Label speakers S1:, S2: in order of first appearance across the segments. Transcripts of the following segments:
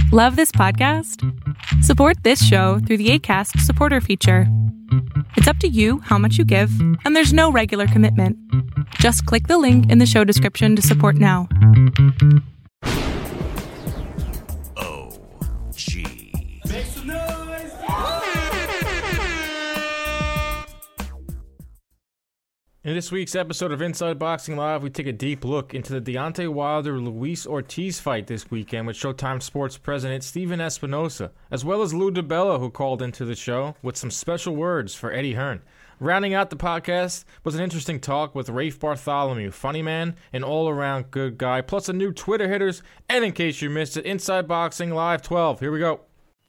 S1: Love this podcast? Support this show through the Acast supporter feature. It's up to you how much you give, and there's no regular commitment. Just click the link in the show description to support now.
S2: OG.
S3: Make some noise!
S4: In this week's episode of Inside Boxing Live, we take a deep look into the Deontay Wilder-Luis Ortiz fight this weekend with Showtime Sports president Stephen Espinoza, as well as Lou DiBella, who called into the show with some special words for Eddie Hearn. Rounding out the podcast was an interesting talk with Rafe Bartholomew, funny man, an all-around good guy, plus a new Twitter hitters, and in case you missed it, Inside Boxing Live 12. Here we go.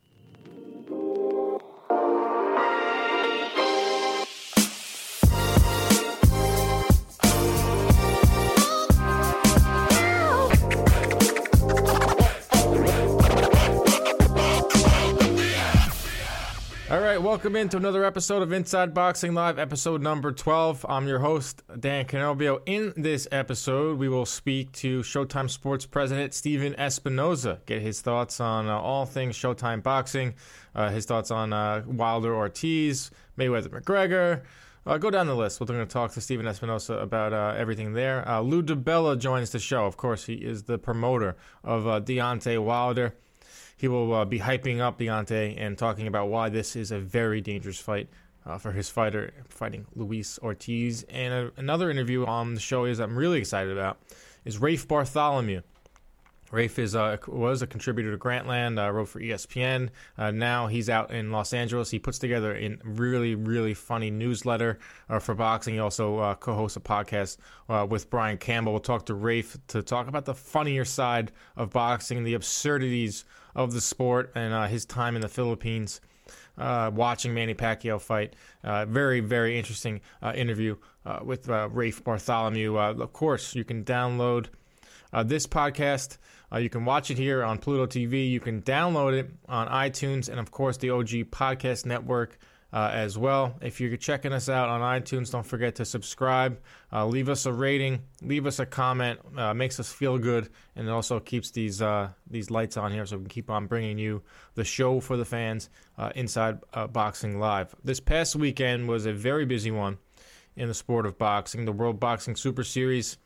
S4: All right, welcome into another episode of Inside Boxing Live, episode number 12. I'm your host, Dan Canobio. In this episode, we will speak to Showtime Sports president Stephen Espinoza, get his thoughts on all things Showtime boxing, his thoughts on Wilder Ortiz, Mayweather McGregor. Go down the list. We're going to talk to Stephen Espinoza about everything there. Lou DiBella joins the show. Of course, he is the promoter of Deontay Wilder. He will be hyping up Deontay and talking about why this is a very dangerous fight for his fighter fighting Luis Ortiz. And another interview on the show I'm really excited about is Rafe Bartholomew. Rafe was a contributor to Grantland, wrote for ESPN. Now he's out in Los Angeles. He puts together a really, really funny newsletter for boxing. He also co-hosts a podcast with Brian Campbell. We'll talk to Rafe to talk about the funnier side of boxing, the absurdities of the sport, and his time in the Philippines watching Manny Pacquiao fight. Very, very interesting interview with Rafe Bartholomew. Of course, you can download this podcast. You can watch it here on Pluto TV. You can download it on iTunes and, of course, the OG Podcast Network as well. If you're checking us out on iTunes, don't forget to subscribe. Leave us a rating. Leave us a comment. Makes us feel good, and it also keeps these lights on here so we can keep on bringing you the show for the fans Inside Boxing Live. This past weekend was a very busy one in the sport of boxing. The World Boxing Super Series.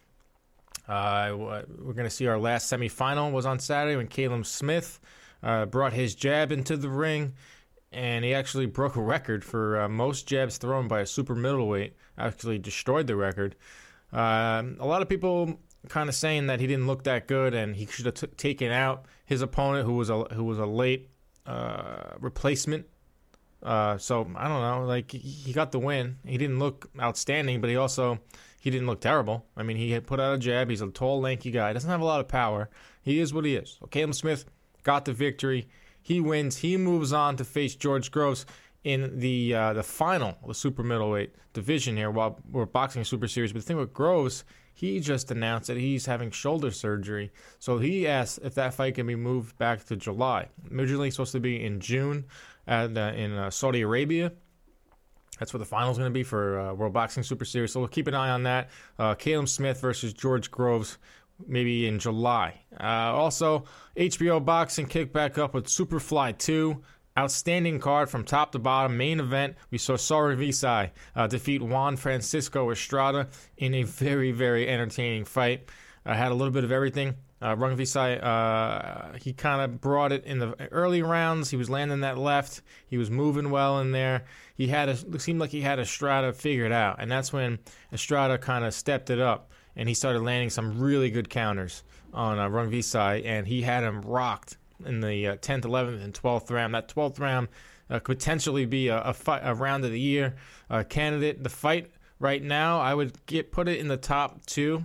S4: We're going to see our last semifinal was on Saturday when Caleb Smith brought his jab into the ring, and he actually broke a record for most jabs thrown by a super middleweight. Actually destroyed the record. A lot of people kind of saying that he didn't look that good and he should have taken out his opponent who was a late replacement. So I don't know. Like, he got the win. He didn't look outstanding, but he didn't look terrible. I mean, he had put out a jab. He's a tall, lanky guy. He doesn't have a lot of power. He is what he is. So Caleb Smith got the victory. He wins. He moves on to face George Groves in the final of the super middleweight division here while we're boxing Super Series. But the thing with Groves, he just announced that he's having shoulder surgery. So he asked if that fight can be moved back to July. Originally supposed to be in June in Saudi Arabia. That's where the final's going to be for World Boxing Super Series. So we'll keep an eye on that. Caleb Smith versus George Groves, maybe in July. Also, HBO Boxing kicked back up with Superfly 2. Outstanding card from top to bottom. Main event, we saw Sara Visai defeat Juan Francisco Estrada in a very, very entertaining fight. Had a little bit of everything. Rung Visai, he kind of brought it in the early rounds. He was landing that left. He was moving well in there. It seemed like he had Estrada figured out, and that's when Estrada kind of stepped it up, and he started landing some really good counters on Rung Visai, and he had him rocked in the 10th, 11th, and 12th round. That 12th round could potentially be a round of the year candidate. The fight right now, I would put it in the top two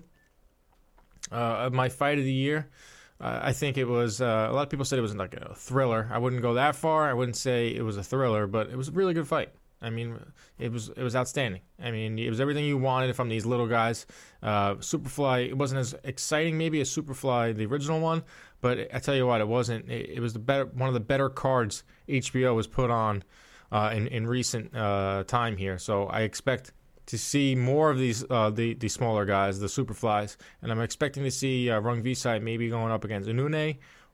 S4: of my fight of the year. I think it was, a lot of people said it was like a thriller. I wouldn't go that far. I wouldn't say it was a thriller, but it was a really good fight. I mean, it was outstanding. I mean, it was everything you wanted from these little guys. Superfly, it wasn't as exciting maybe as Superfly, the original one, but I tell you what, it wasn't. It was one of the better cards HBO has put on in recent time here. So I expect to see more of these the smaller guys, the Superflies, and I'm expecting to see Rung Visai maybe going up against Inune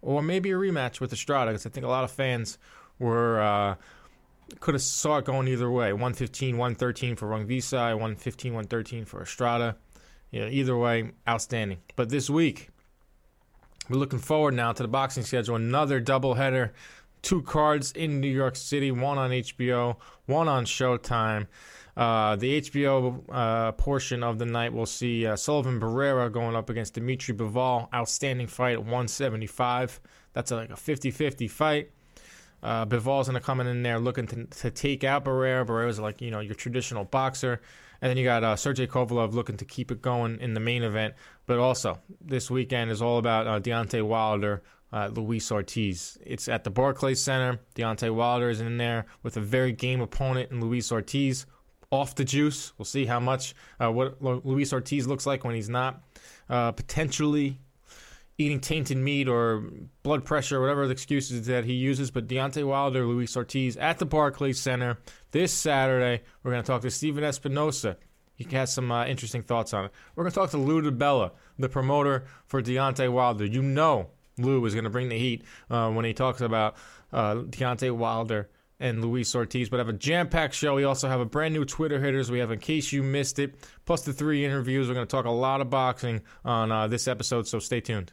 S4: or maybe a rematch with Estrada, because I think a lot of fans were could have saw it going either way. 115, 113 for Rungvisai, 115, 113 for Estrada. Either way, outstanding. But this week, we're looking forward now to the boxing schedule. Another doubleheader, 2 cards in New York City, one on HBO, one on Showtime. The HBO portion of the night, we'll see Sullivan Barrera going up against Dimitri Bivol. Outstanding fight at 175. That's like a 50-50 fight. Bivol's going to come in there looking to take out Barrera. Barrera's like, your traditional boxer. And then you got Sergey Kovalev looking to keep it going in the main event. But also, this weekend is all about Deontay Wilder, Luis Ortiz. It's at the Barclays Center. Deontay Wilder is in there with a very game opponent in Luis Ortiz. Off the juice. We'll see how much, what Luis Ortiz looks like when he's not potentially eating tainted meat or blood pressure, whatever the excuses that he uses. But Deontay Wilder, Luis Ortiz at the Barclays Center this Saturday. We're going to talk to Steven Espinosa. He has some interesting thoughts on it. We're going to talk to Lou DiBella, the promoter for Deontay Wilder. Lou is going to bring the heat when he talks about Deontay Wilder and Luis Ortiz. But I have a jam-packed show. We also have a brand new Twitter hitters we have in case you missed it, plus the 3 interviews. We're going to talk a lot of boxing on this episode, so stay tuned.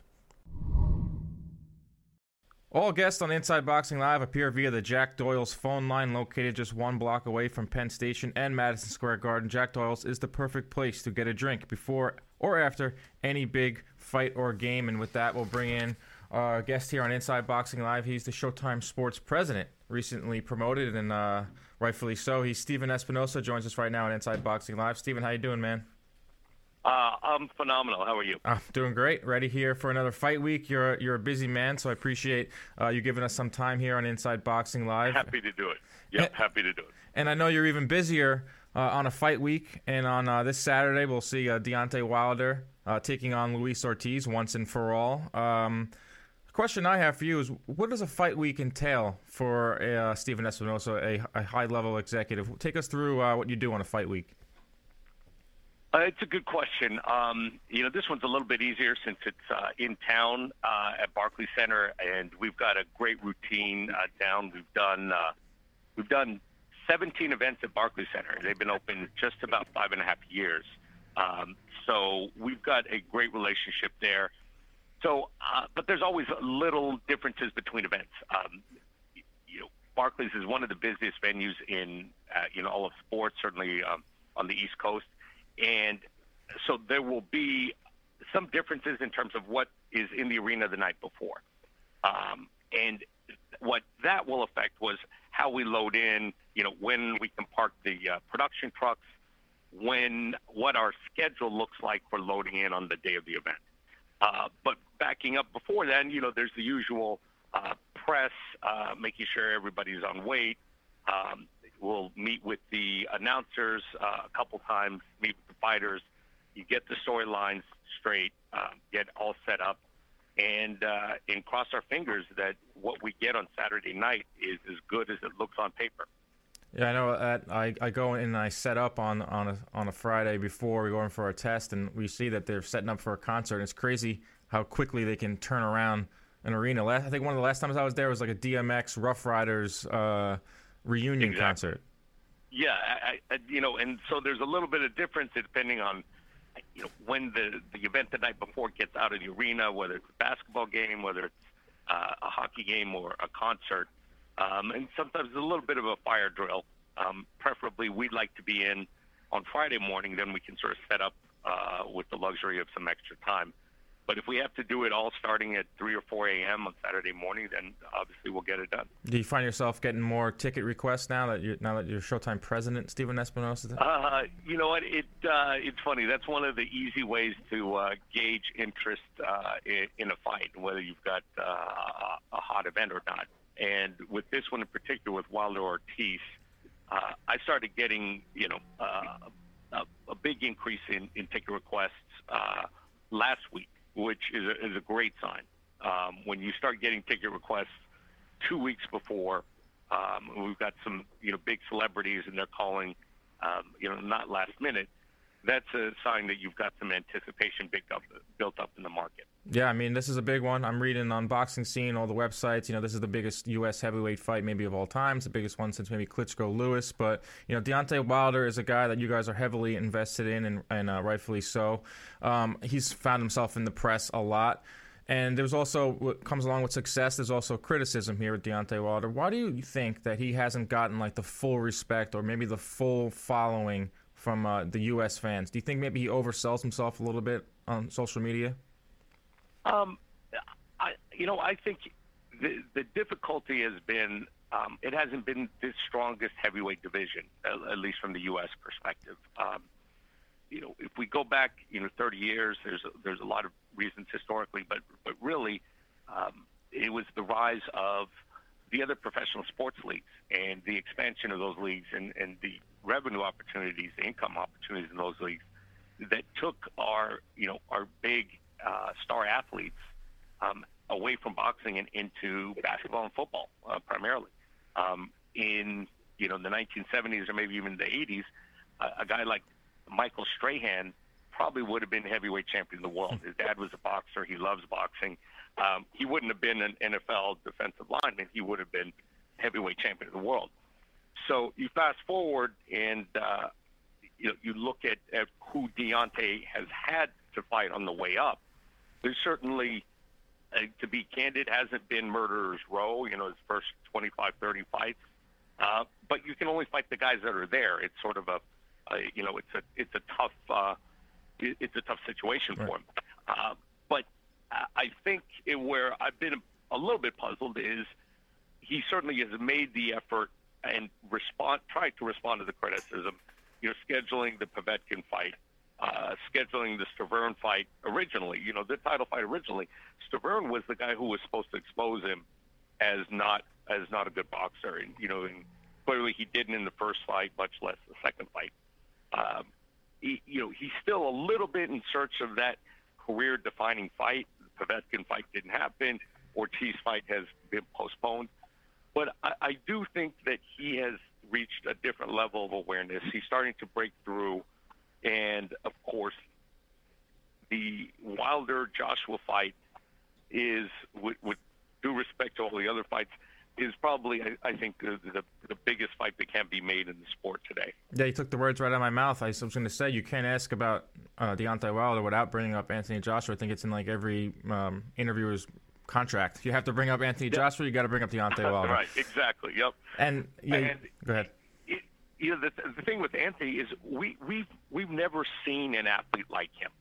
S4: All guests on Inside Boxing Live appear via the Jack Doyle's phone line, located just 1 block away from Penn Station and Madison Square Garden. Jack Doyle's is the perfect place to get a drink before or after any big fight or game. And with that, we'll bring in our guest here on Inside Boxing Live. He's the Showtime Sports president, recently promoted, and rightfully so. He's Steven Espinosa, joins us right now on Inside Boxing Live. Steven, how you doing, man?
S2: I'm phenomenal. How are you?
S4: I'm doing great. Ready here for another fight week. You're a busy man, so I appreciate you giving us some time here on Inside Boxing Live.
S2: Happy to do it. Yep, happy to do it.
S4: And I know you're even busier on a fight week. And on this Saturday, we'll see Deontay Wilder taking on Luis Ortiz once and for all. The question I have for you is, what does a fight week entail for Steven Espinosa, a high-level executive? Take us through what you do on a fight week.
S2: It's a good question. This one's a little bit easier since it's in town at Barclays Center, and we've got a great routine down. We've done 17 events at Barclays Center. They've been open just about 5.5 years. So we've got a great relationship there. So, but there's always little differences between events. Barclays is one of the busiest venues in all of sports, certainly on the East Coast. And so there will be some differences in terms of what is in the arena the night before. And what that will affect was how we load in, when we can park the production trucks, what our schedule looks like for loading in on the day of the event. But backing up before then, there's the usual press, making sure everybody's on weight. We'll meet with the announcers a couple times, meet with the fighters. You get the storylines straight, get all set up, and cross our fingers that what we get on Saturday night is as good as it looks on paper.
S4: Yeah, I know. I go in and I set up on a Friday before we go in for our test, and we see that they're setting up for a concert. It's crazy how quickly they can turn around an arena. I think one of the last times I was there was like a DMX Rough Riders reunion concert.
S2: Yeah, and so there's a little bit of difference depending on, when the event the night before gets out of the arena, whether it's a basketball game, whether it's a hockey game or a concert. And sometimes it's a little bit of a fire drill. Preferably, we'd like to be in on Friday morning, then we can sort of set up with the luxury of some extra time. But if we have to do it all starting at 3 or 4 a.m. on Saturday morning, then obviously we'll get it done.
S4: Do you find yourself getting more ticket requests now that you're Showtime president, Steven Espinosa?
S2: You know what? It's funny. That's one of the easy ways to gauge interest in a fight, whether you've got a hot event or not. And with this one in particular, with Wilder Ortiz, I started getting a big increase in ticket requests last week, which is a great sign. When you start getting ticket requests 2 weeks before, we've got some big celebrities and they're calling, not last minute. that's a sign that you've got some anticipation built up in the market.
S4: Yeah, I mean, this is a big one. I'm reading on Boxing Scene, all the websites. This is the biggest U.S. heavyweight fight maybe of all time. It's the biggest one since maybe Klitschko-Lewis. But, Deontay Wilder is a guy that you guys are heavily invested in, and rightfully so. He's found himself in the press a lot. And there's also, what comes along with success, there's also criticism here with Deontay Wilder. Why do you think that he hasn't gotten, the full respect or maybe the full following from the U.S. fans? Do you think maybe he oversells himself a little bit on social media?
S2: I think the difficulty has been it hasn't been the strongest heavyweight division, at least from the U.S. perspective. If we go back 30 years, there's a lot of reasons historically, but really it was the rise of the other professional sports leagues and the expansion of those leagues and the revenue opportunities, the income opportunities in those leagues that took our big star athletes away from boxing and into basketball and football primarily. In the 1970s or maybe even the 80s, a guy like Michael Strahan probably would have been heavyweight champion of the world. His dad was a boxer. He loves boxing. He wouldn't have been an NFL defensive lineman. He would have been heavyweight champion of the world. So you fast forward and you look at who Deontay has had to fight on the way up. There's certainly, to be candid, hasn't been Murderer's Row, his first 25, 30 fights. But you can only fight the guys that are there. It's sort of it's a tough situation for him. But I think where I've been a little bit puzzled is he certainly has made the effort and tried to respond to the criticism. Scheduling the Povetkin fight, scheduling the Stiverne fight originally. The title fight originally, Stiverne was the guy who was supposed to expose him as not a good boxer, and clearly he didn't in the first fight, much less the second fight. He's still a little bit in search of that career-defining fight. The Povetkin fight didn't happen. Ortiz fight has been postponed. But I do think that he has reached a different level of awareness. He's starting to break through. And, of course, the Wilder-Joshua fight is, with due respect to all the other fights, is probably, I think, the biggest fight that can be made in the sport today.
S4: Yeah, you took the words right out of my mouth. I was going to say, you can't ask about Deontay Wilder without bringing up Anthony Joshua. I think it's in every interviewer's contract. You have to bring up Anthony Joshua, you got to bring up Deontay Wilder.
S2: Right, exactly, yep.
S4: And go ahead.
S2: The thing with Anthony is we've never seen an athlete like him.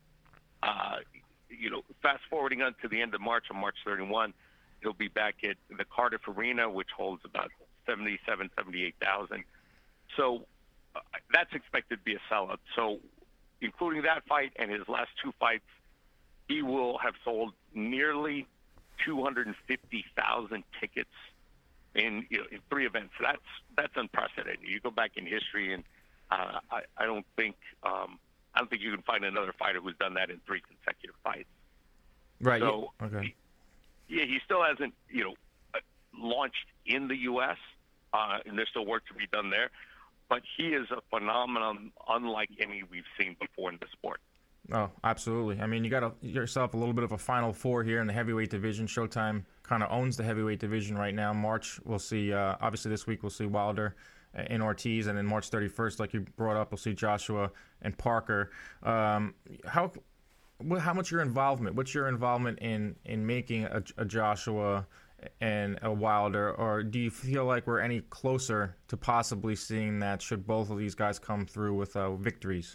S2: Fast forwarding on to the end of March, on March 31, he'll be back at the Cardiff Arena, which holds about 78,000. So that's expected to be a sellout. So including that fight and his last two fights, he will have sold nearly 250,000 tickets in three events. That's unprecedented. You go back in history, and I don't think you can find another fighter who's done that in three consecutive fights.
S4: Right.
S2: So,
S4: okay.
S2: He still hasn't launched in the U.S. And there's still work to be done there. But he is a phenomenon unlike any we've seen before in the sport.
S4: Oh, absolutely. I mean, you got yourself a little bit of a Final Four here in the heavyweight division. Showtime kind of owns the heavyweight division right now. March, we'll see, obviously this week we'll see Wilder and Ortiz, and then March 31st, like you brought up, we'll see Joshua and Parker. How much your involvement? What's your involvement in making a Joshua and a Wilder, or do you feel like we're any closer to possibly seeing that should both of these guys come through with victories?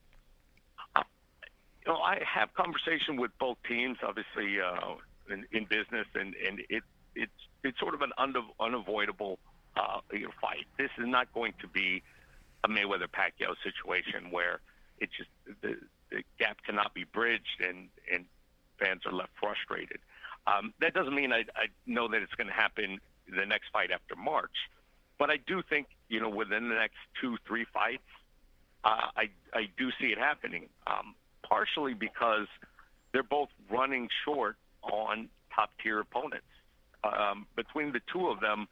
S2: I have conversation with both teams, obviously, in business, and it's sort of an unavoidable fight. This is not going to be a Mayweather-Pacquiao situation where it's just the gap cannot be bridged and fans are left frustrated. That doesn't mean I know that it's going to happen in the next fight after March, but I do think within the next 2-3 fights, I do see it happening. Partially because they're both running short on top-tier opponents. Between the two of them,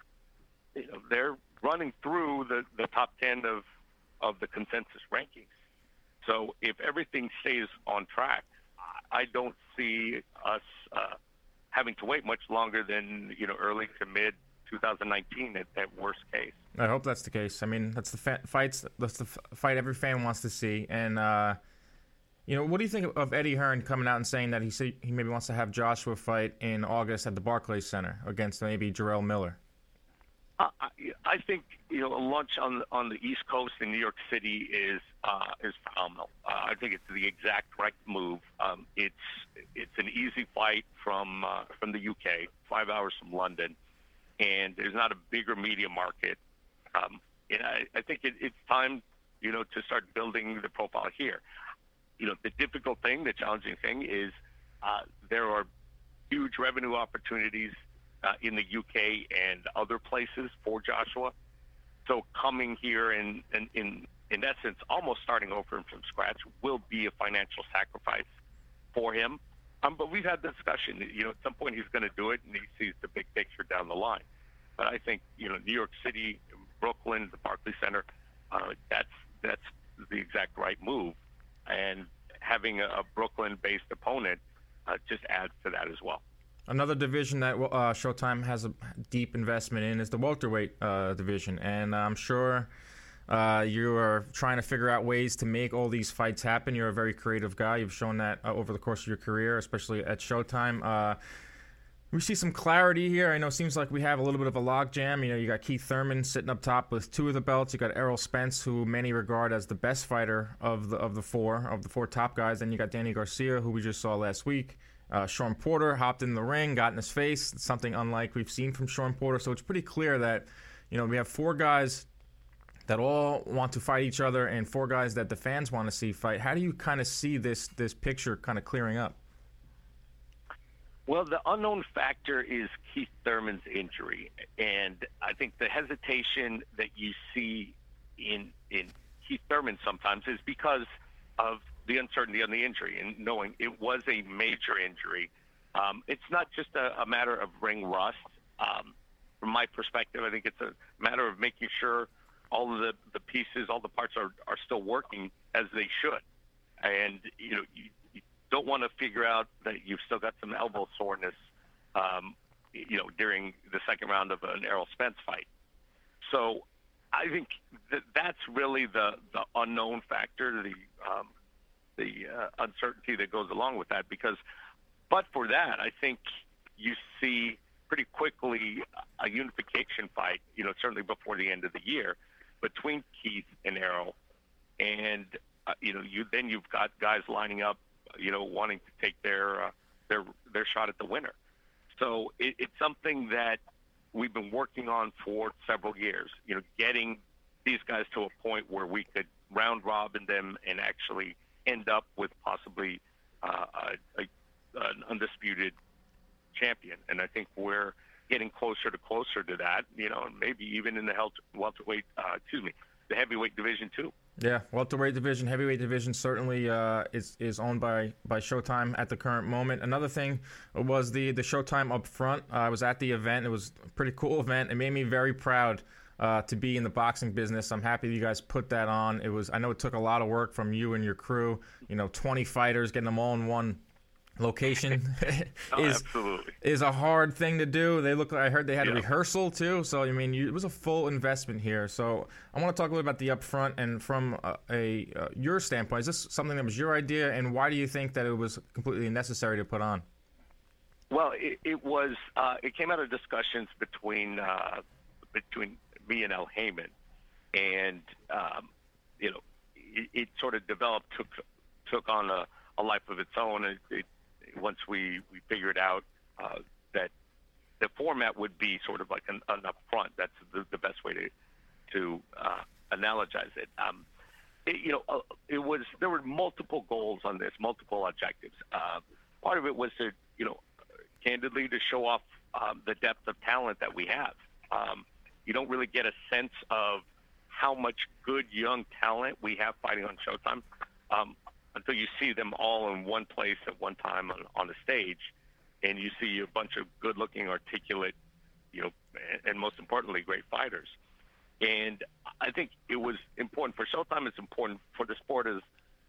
S2: they're running through the top 10 of the consensus rankings. So if everything stays on track, I don't see us having to wait much longer than early to mid 2019 at worst case.
S4: I hope that's the case. I mean, that's the fight every fan wants to see. And what do you think of Eddie Hearn coming out and saying that he maybe wants to have Joshua fight in August at the Barclays Center against maybe Jarrell Miller?
S2: I think a lunch on the East Coast in New York City is phenomenal. I think it's the exact right move. It's an easy flight from the UK, 5 hours from London, and there's not a bigger media market. And I think it's time to start building the profile here. The difficult thing, the challenging thing is there are huge revenue opportunities in the UK and other places for Joshua. So coming here and in essence, almost starting over from scratch will be a financial sacrifice for him. But we've had the discussion. At some point he's going to do it, and he sees the big picture down the line. But I think New York City, Brooklyn, the Barclays Center, that's the exact right move. And having a Brooklyn-based opponent just adds to that as well.
S4: Another division that Showtime has a deep investment in is the welterweight division, and I'm sure you are trying to figure out ways to make all these fights happen. You're a very creative guy. You've shown that over the course of your career, especially at Showtime. We see some clarity here. I know it seems like we have a little bit of a logjam. You got Keith Thurman sitting up top with 2 of the belts. You got Errol Spence, who many regard as the best fighter of the four top guys. Then you got Danny Garcia, who we just saw last week. Sean Porter hopped in the ring, got in his face. It's something unlike we've seen from Sean Porter. So it's pretty clear that we have 4 guys that all want to fight each other and 4 guys that the fans want to see fight. How do you kind of see this picture kind of clearing up?
S2: Well, the unknown factor is Keith Thurman's injury, and I think the hesitation that you see in Keith Thurman sometimes is because of the uncertainty on the injury and knowing it was a major injury. It's not just a matter of ring rust. From my perspective, I think it's a matter of making sure all of the pieces, all the parts are still working as they should. And, you don't want to figure out that you've still got some elbow soreness, during the second round of an Errol Spence fight. So I think that's really the unknown factor, the uncertainty that goes along with that. But for that, I think you see pretty quickly a unification fight, certainly before the end of the year, between Keith and Errol. And, you've got guys lining up, wanting to take their shot at the winner. So it's something that we've been working on for several years, getting these guys to a point where we could round robin them and actually end up with possibly an undisputed champion. And I think we're getting closer to that, maybe even in the the heavyweight division too.
S4: Yeah, welterweight division, heavyweight division certainly is owned by Showtime at the current moment. Another thing was the Showtime up front. I was at the event. It was a pretty cool event. It made me very proud to be in the boxing business. I'm happy you guys put that on. I know it took a lot of work from you and your crew. 20 fighters, getting them all in one location is a hard thing to do. I heard they had a rehearsal too. So it was a full investment here. So I want to talk a little about the upfront and from your standpoint. Is this something that was your idea, and why do you think that it was completely necessary to put on?
S2: Well, it was. It came out of discussions between me and Al Heyman, and it sort of developed, took on a life of its own. Once we figured out that the format would be sort of like an upfront, that's the best way to analogize it. There were multiple goals on this, multiple objectives. Part of it was to, candidly, to show off the depth of talent that we have. You don't really get a sense of how much good young talent we have fighting on Showtime until you see them all in one place at one time on a stage, and you see a bunch of good-looking, articulate, and most importantly, great fighters. And I think it was important for Showtime. It's important for the sport as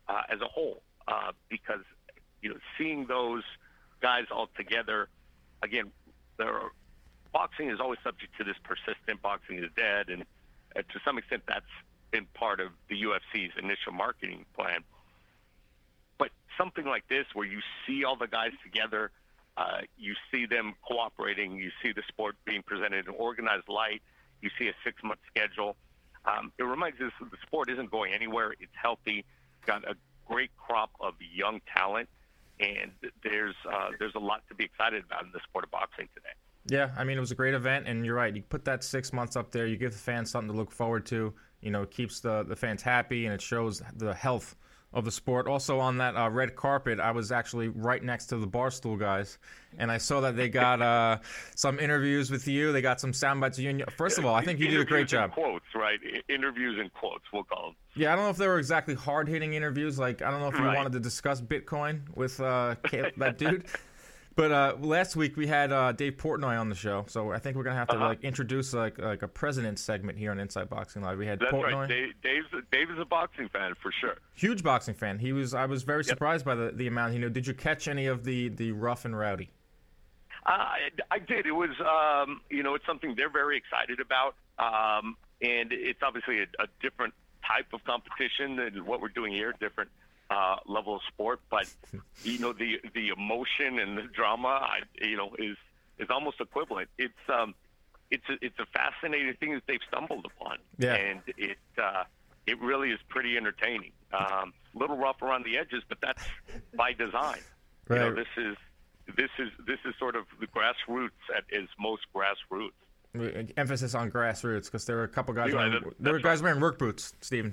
S2: as a whole, because seeing those guys all together, again, boxing is always subject to this persistent boxing is dead, and to some extent that's been part of the UFC's initial marketing plan. But something like this, where you see all the guys together, you see them cooperating, you see the sport being presented in organized light, you see a 6-month schedule. It reminds us that the sport isn't going anywhere. It's healthy. It's got a great crop of young talent, and there's a lot to be excited about in the sport of boxing today.
S4: Yeah, I mean, it was a great event, and you're right. You put that 6 months up there, you give the fans something to look forward to. It keeps the fans happy, and it shows the health of the sport. Also, on that red carpet, I was actually right next to the Barstool guys, and I saw that they got some interviews with you. They got some sound bites of you. First of all, I think you did a great job.
S2: Quotes, right? Interviews and quotes, we'll call them.
S4: Yeah, I don't know if they were exactly hard-hitting interviews. Like, I don't know if you wanted to discuss Bitcoin with that dude. But last week we had Dave Portnoy on the show, so I think we're gonna have to introduce like a president segment here on Inside Boxing Live. We had Portnoy.
S2: Right. Dave is a boxing fan for sure.
S4: Huge boxing fan. I was very surprised by the amount he knew. Did you catch any of the rough and rowdy?
S2: I did. It was it's something they're very excited about, and it's obviously a different type of competition than what we're doing here. Different level of sport, but the emotion and the drama, is almost equivalent. It's a fascinating thing that they've stumbled upon, and it really is pretty entertaining. A little rough around the edges, but that's by design.
S4: Right.
S2: This is sort of the grassroots at its most grassroots.
S4: Emphasis on grassroots, because there were a couple guys wearing work boots, Stephen.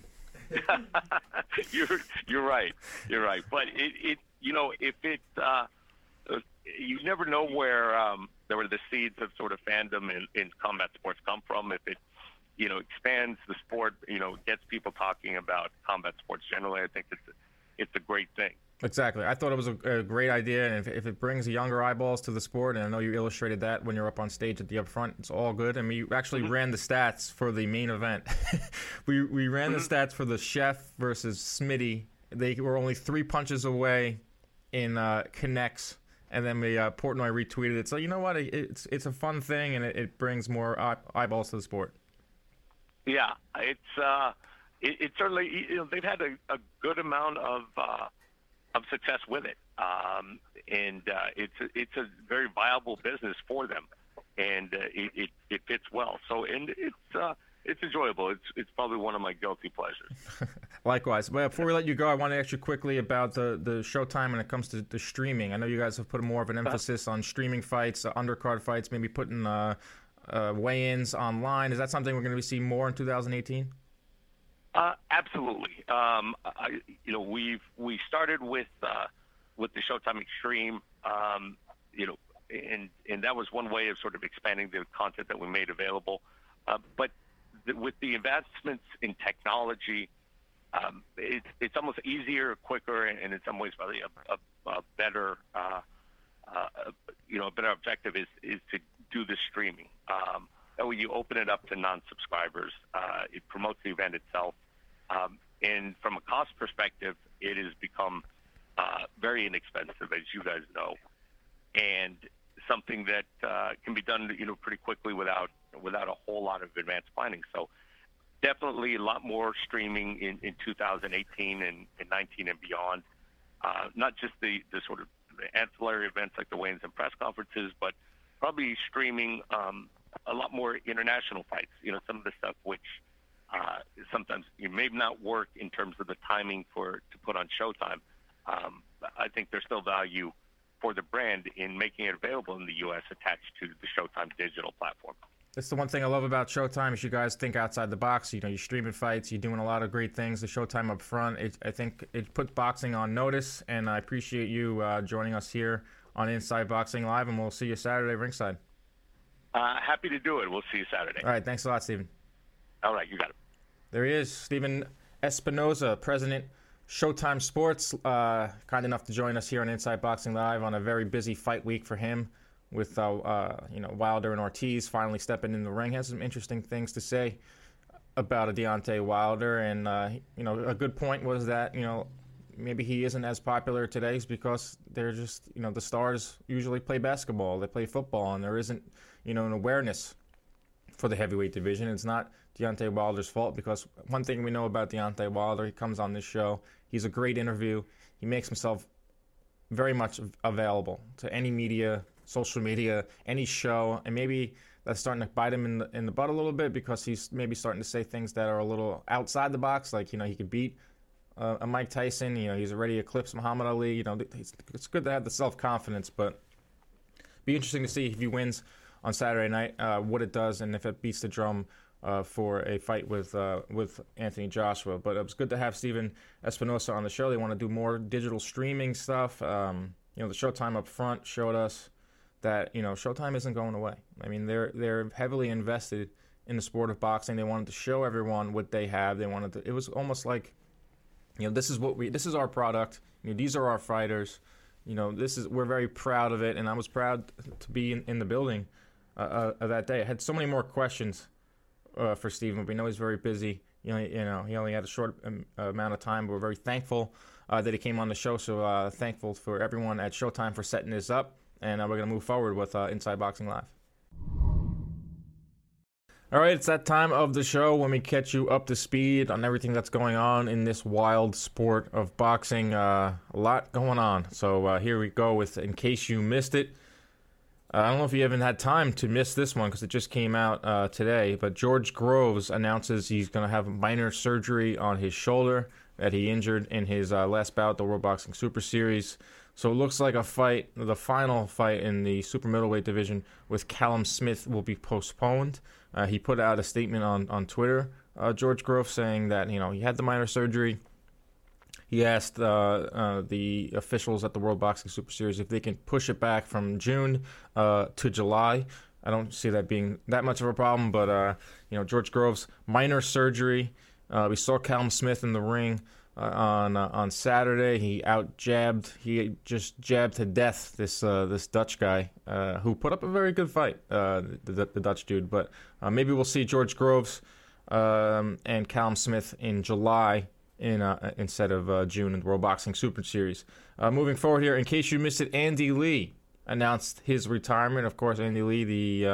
S2: You're right. But you never know where the seeds of sort of fandom in combat sports come from. If it expands the sport, gets people talking about combat sports generally, I think it's a great thing.
S4: Exactly. I thought it was a great idea, and if it brings younger eyeballs to the sport, and I know you illustrated that when you're up on stage at the upfront, it's all good. And we actually ran the stats for the main event. we ran the stats for the Chef versus Smitty. They were only 3 punches away in connects, and then Portnoy retweeted it. So you know what? It's a fun thing, and it brings more eyeballs to the sport. Yeah,
S2: it's certainly they've had a good amount of success with it, and it's a very viable business for them, and it fits well. So, and it's enjoyable. It's probably one of my guilty pleasures.
S4: Likewise. Well, before we let you go, I want to ask you quickly about the Showtime when it comes to the streaming. I know you guys have put more of an emphasis on streaming fights, undercard fights, maybe putting weigh-ins online. Is that something we're going to see more in 2018?
S2: Absolutely. We started with the Showtime Extreme, and that was one way of sort of expanding the content that we made available. But with the advancements in technology, it's almost easier, quicker, and in some ways probably a better a better objective is to do the streaming. That way you open it up to non-subscribers. It promotes the event itself. And from a cost perspective, it has become very inexpensive, as you guys know, and something that can be done, pretty quickly without a whole lot of advanced planning. So definitely a lot more streaming in 2018 and 19 and beyond. Not just the sort of ancillary events like the weigh-ins and press conferences, but probably streaming a lot more international fights. Some of the stuff which sometimes you may not work in terms of the timing to put on Showtime. I think there's still value for the brand in making it available in the U.S. attached to the Showtime digital platform.
S4: That's the one thing I love about Showtime is you guys think outside the box. You're streaming fights. You're doing a lot of great things. The Showtime up front, I think it puts boxing on notice, and I appreciate you joining us here on Inside Boxing Live, and we'll see you Saturday ringside.
S2: Happy to do it. We'll see you Saturday.
S4: All right. Thanks a lot, Stephen.
S2: All right. You got it.
S4: There he is, Stephen Espinoza, President, Showtime Sports, kind enough to join us here on Inside Boxing Live on a very busy fight week for him with Wilder and Ortiz finally stepping in the ring. Has some interesting things to say about Deontay Wilder, and a good point was that maybe he isn't as popular today is because they're just, the stars usually play basketball, they play football, and there isn't, an awareness for the heavyweight division. It's not Deontay Wilder's fault, because one thing we know about Deontay Wilder, he comes on this show, he's a great interview, he makes himself very much available to any media, social media, any show, and maybe that's starting to bite him in the butt a little bit, because he's maybe starting to say things that are a little outside the box, like, he could beat a Mike Tyson, he's already eclipsed Muhammad Ali, it's good to have the self-confidence, but be interesting to see if he wins on Saturday night, what it does, and if it beats the drum for a fight with Anthony Joshua. But it was good to have Steven Espinosa on the show. They want to do more digital streaming stuff. The Showtime up front showed us that Showtime isn't going away. I mean, they're heavily invested in the sport of boxing. They wanted to show everyone what they have. They wanted to. It was almost like, this is our product. These are our fighters. We're very proud of it, and I was proud to be in the building that day. I had so many more questions for Steven. We know he's very busy. He only had a short amount of time, but we're very thankful that he came on the show. So thankful for everyone at Showtime for setting this up, and we're going to move forward with Inside Boxing Live. All right, it's that time of the show when we catch you up to speed on everything that's going on in this wild sport of boxing. A lot going on. So here we go with In Case You Missed It. I don't know if you haven't had time to miss this one because it just came out today, but George Groves announces he's going to have minor surgery on his shoulder that he injured in his last bout at the World Boxing Super Series. So it looks like the final fight in the super middleweight division with Callum Smith will be postponed. He put out a statement on Twitter, George Groves, saying that he had the minor surgery. He asked the officials at the World Boxing Super Series if they can push it back from June to July. I don't see that being that much of a problem, but George Groves, minor surgery. We saw Callum Smith in the ring on Saturday. He just jabbed to death this Dutch guy who put up a very good fight, the Dutch dude. But maybe we'll see George Groves and Callum Smith in July instead of June in the World Boxing Super Series. Moving forward here, in case you missed it, Andy Lee announced his retirement. Of course, Andy Lee,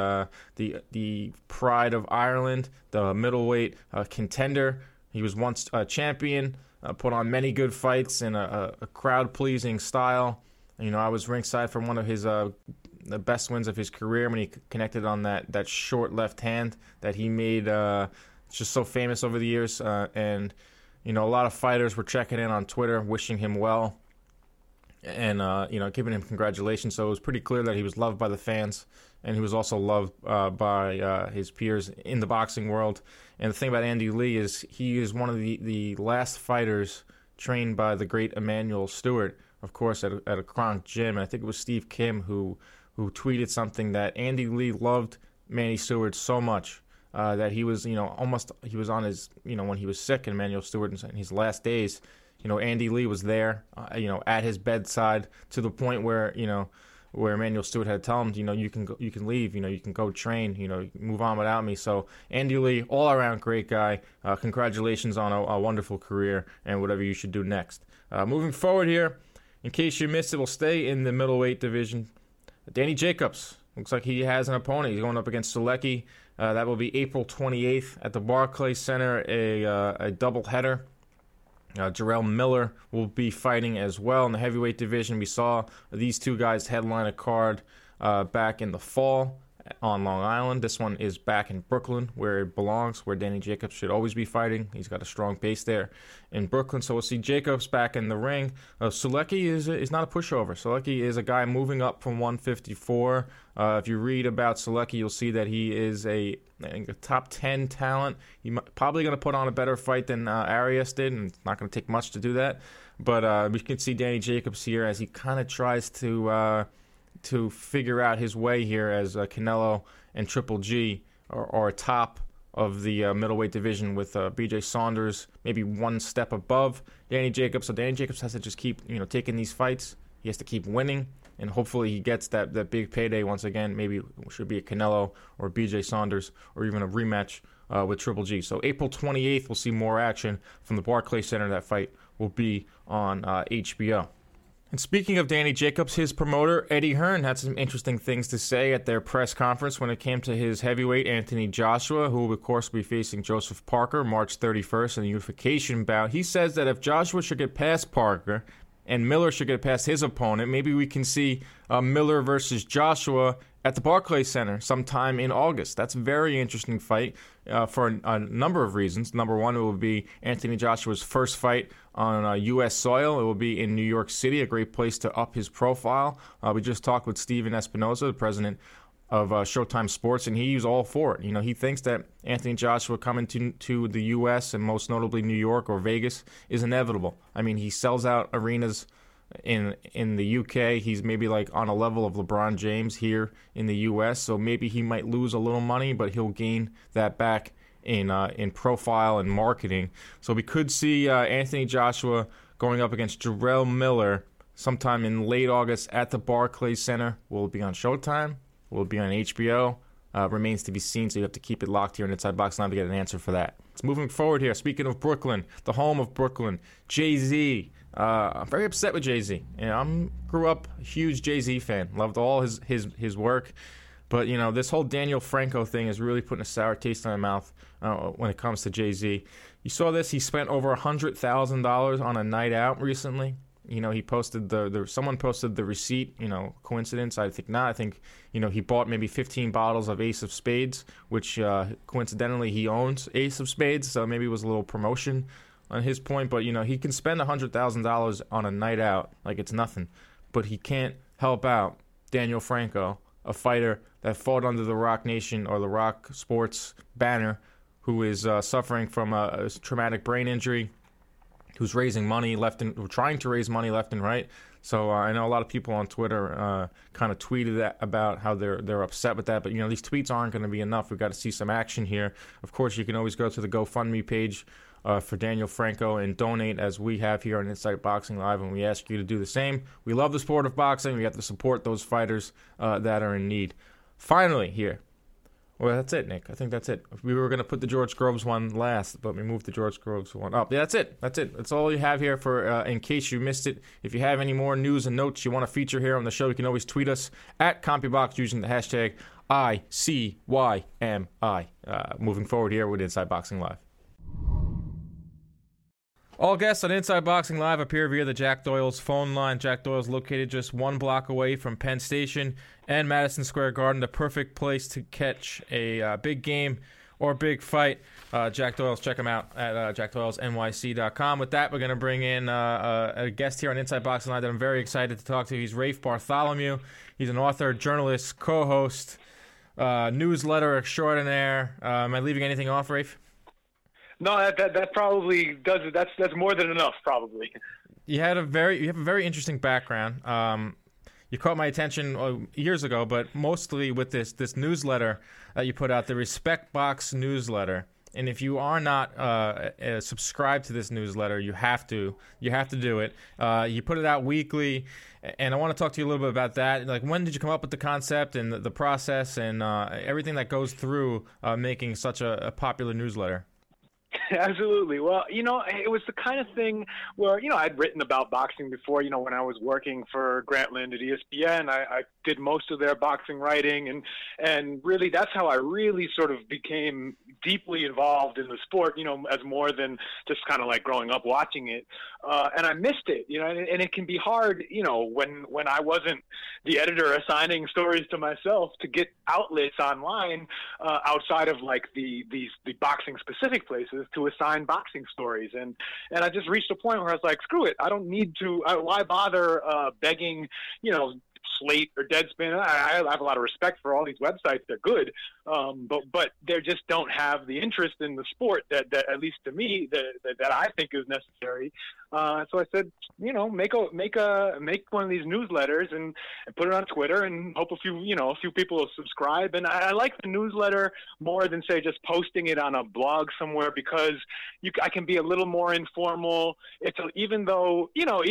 S4: the pride of Ireland, the middleweight contender. He was once a champion, put on many good fights in a crowd-pleasing style. I was ringside for one of his the best wins of his career when he connected on that short left hand that he made just so famous over the years. And a lot of fighters were checking in on Twitter, wishing him well, and giving him congratulations. So it was pretty clear that he was loved by the fans, and he was also loved by his peers in the boxing world. And the thing about Andy Lee is he is one of the last fighters trained by the great Emanuel Stewart, of course, at a Kronk gym. And I think it was Steve Kim who tweeted something that Andy Lee loved Manny Stewart so much that he was, he was on his, when he was sick, and Emanuel Stewart in his last days, Andy Lee was there, at his bedside, to the point where, where Emanuel Stewart had to tell him, you can leave, you can go train, move on without me. So Andy Lee, all around great guy. Congratulations on a wonderful career and whatever you should do next. Moving forward here, in case you missed it, we'll stay in the middleweight division. Danny Jacobs looks like he has an opponent. He's going up against Sulecki. That will be April 28th at the Barclays Center, a doubleheader. Jarrell Miller will be fighting as well in the heavyweight division. We saw these two guys headline a card back in the fall on Long Island. This one is back in Brooklyn, where it belongs, where Danny Jacobs should always be fighting. He's got a strong base there in Brooklyn, so we'll see Jacobs back in the ring. Sulecki is not a pushover. Sulecki is a guy moving up from 154. If you read about Sulecki, you'll see that he is a top 10 talent. He's probably going to put on a better fight than Arias did, and it's not going to take much to do that. But we can see Danny Jacobs here as he kind of tries to figure out his way here as Canelo and Triple G are top of the middleweight division with B.J. Saunders maybe one step above Danny Jacobs. So Danny Jacobs has to just keep taking these fights. He has to keep winning, and hopefully he gets that big payday once again. Maybe it should be a Canelo or B.J. Saunders or even a rematch with Triple G. So April 28th, we'll see more action from the Barclays Center. That fight will will be on HBO. And speaking of Danny Jacobs, his promoter, Eddie Hearn, had some interesting things to say at their press conference when it came to his heavyweight, Anthony Joshua, who will, of course, be facing Joseph Parker March 31st in a unification bout. He says that if Joshua should get past Parker and Miller should get past his opponent, maybe we can see Miller versus Joshua at the Barclays Center sometime in August. That's a very interesting fight for a number of reasons. Number one, it will be Anthony Joshua's first fight on U.S. soil. It will be in New York City, a great place to up his profile. We just talked with Steven Espinoza, the president of Showtime Sports, and he's all for it. You know, he thinks that Anthony Joshua coming to the U.S. and most notably New York or Vegas is inevitable. I mean, he sells out arenas in the UK. He's maybe like on a level of LeBron James here in the US, so maybe he might lose a little money, but he'll gain that back in profile and marketing. So we could see Anthony Joshua going up against Jarrell Miller sometime in late August at the Barclays Center. Will it be on Showtime? Will it be on HBO? Remains to be seen, so you have to keep it locked here on Inside Boxing Live to get an answer for that. It's moving forward here. Speaking of Brooklyn, the home of Brooklyn, Jay-Z. I'm very upset with Jay-Z. You know, I grew up a huge Jay-Z fan. Loved all his work. But, you know, this whole Daniel Franco thing is really putting a sour taste in my mouth when it comes to Jay-Z. You saw this. He spent over $100,000 on a night out recently. You know, he posted someone posted the receipt. You know, coincidence? I think not. I think, you know, he bought maybe 15 bottles of Ace of Spades, which coincidentally he owns Ace of Spades, so maybe it was a little promotion on his point. But, you know, he can spend $100,000 on a night out like it's nothing, but he can't help out Daniel Franco, a fighter that fought under the Rock Nation or the Rock Sports banner, who is suffering from a traumatic brain injury, who's raising money trying to raise money left and right. So I know a lot of people on Twitter kind of tweeted about how they're upset with that. But, you know, these tweets aren't going to be enough. We've got to see some action here. Of course, you can always go to the GoFundMe page for Daniel Franco and donate, as we have here on Inside Boxing Live, and we ask you to do the same. We love the sport of boxing. We have to support those fighters that are in need. Finally here. Well, that's it, Nick. I think that's it. We were going to put the George Groves one last, but we moved the George Groves one up. Yeah, that's it. That's all you have here for in case you missed it. If you have any more news and notes you want to feature here on the show, you can always tweet us at CompuBox using the hashtag ICYMI. Moving forward here with Inside Boxing Live. All guests on Inside Boxing Live appear via the Jack Doyle's phone line. Jack Doyle's located just 1 block away from Penn Station and Madison Square Garden, the perfect place to catch a big game or big fight. Jack Doyle's, check him out at jackdoylesnyc.com. With that, we're going to bring in a guest here on Inside Boxing Live that I'm very excited to talk to. He's Rafe Bartholomew. He's an author, journalist, co-host, newsletter extraordinaire. Am I leaving anything off, Rafe?
S3: No, that probably does it. That's more than enough, probably.
S4: You have a very interesting background. You caught my attention years ago, but mostly with this newsletter that you put out, the Respect Box newsletter. And if you are not subscribed to this newsletter, you have to do it. You put it out weekly, and I want to talk to you a little bit about that. Like, when did you come up with the concept and the process and everything that goes through making such a popular newsletter?
S3: Absolutely. Well, you know, it was the kind of thing where, you know, I'd written about boxing before, you know, when I was working for Grantland at ESPN. I did most of their boxing writing, and really that's how I really sort of became deeply involved in the sport, you know, as more than just kind of like growing up watching it. And I missed it, you know, and it can be hard, you know, when I wasn't the editor assigning stories to myself, to get outlets online outside of like the boxing specific places to assign boxing stories. And I just reached a point where I was like, screw it. I don't need to, why bother begging, you know, Slate or Deadspin. I have a lot of respect for all these websites. They're good. But they just don't have the interest in the sport that at least to me, that I think is necessary. So I said, you know, make one of these newsletters and put it on Twitter and hope a few people will subscribe. And I like the newsletter more than, say, just posting it on a blog somewhere, because I can be a little more informal. Even though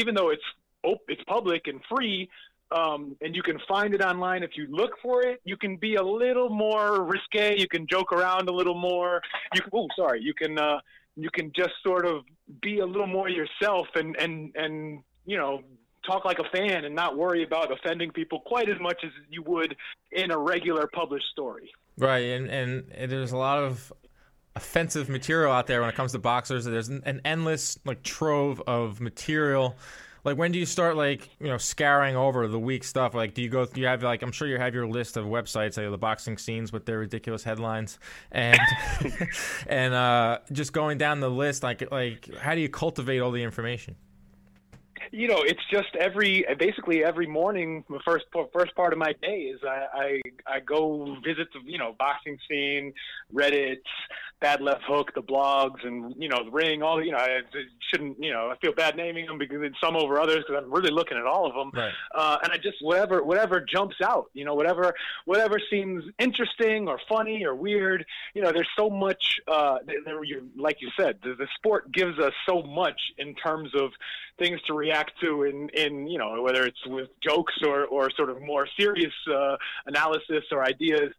S3: it's public and free, and you can find it online if you look for it, you can be a little more risque. You can joke around a little more. You can just sort of be a little more yourself and talk like a fan and not worry about offending people quite as much as you would in a regular published story.
S4: Right, and there's a lot of offensive material out there when it comes to boxers. There's an endless trove of material. When do you start scouring over the weak stuff? Do you have I'm sure you have your list of websites, the boxing scenes with their ridiculous headlines, and and just going down the list. How do you cultivate all the information?
S3: It's just basically every morning. The first part of my day is I go visit the boxing scene, Reddit, Bad Left Hook, the blogs, and the Ring. All I shouldn't I feel bad naming them because it's some over others because I'm really looking at all of them. Right. And I just whatever jumps out. Whatever seems interesting or funny or weird. There's so much. Like you said, the sport gives us so much in terms of things to react to in whether it's with jokes or sort of more serious analysis or ideas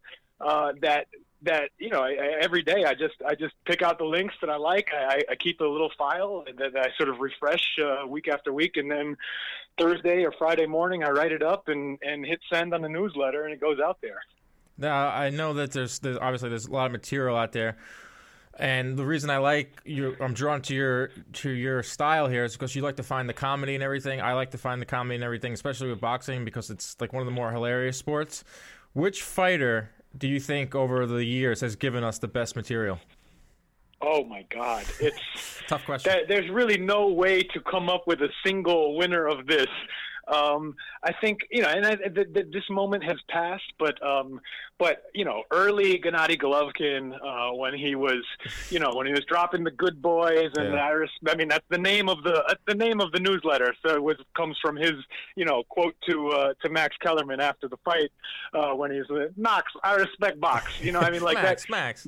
S3: that every day I just pick out the links that I like. I keep a little file that I sort of refresh week after week, and then Thursday or Friday morning I write it up and hit send on the newsletter, and it goes out there.
S4: Now I know that there's obviously a lot of material out there. And the reason I'm drawn to your style here is because you like to find the comedy and everything. I like to find the comedy and everything, especially with boxing, because it's one of the more hilarious sports. Which fighter do you think over the years has given us the best material?
S3: Oh my God, it's
S4: tough question.
S3: There's really no way to come up with a single winner of this. I think this moment has passed, but early Gennady Golovkin when he was dropping the good boys and that's the name of the newsletter. So it comes from his quote to Max Kellerman after the fight when he's Max, I respect box. Max,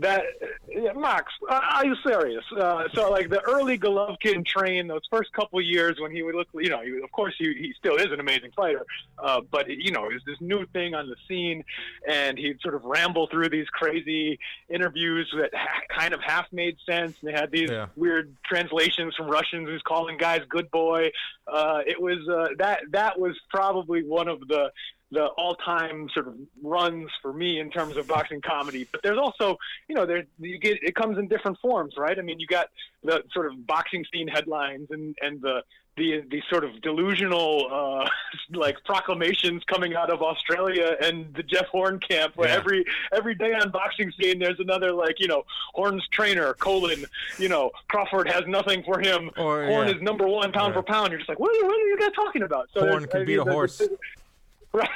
S3: Max, are you serious? So the early Golovkin train, those first couple of years when he would look, of course he still is an amazing fighter, but it was this new thing on the scene, and he'd sort of ramble through these crazy interviews that kind of half made sense. And they had these weird translations from Russians who's calling guys good boy. It was that was probably one of the all-time sort of runs for me in terms of boxing comedy. But there's also, it comes in different forms, right? I mean, you got the sort of boxing scene headlines and the sort of delusional proclamations coming out of Australia and the Jeff Horn camp, where every day on Boxing Scene there's another Horn's trainer : Crawford has nothing for him, or Horn is number one pound for pound. You're just like, what are you guys talking about? So
S4: Horn can beat a horse.
S3: Right.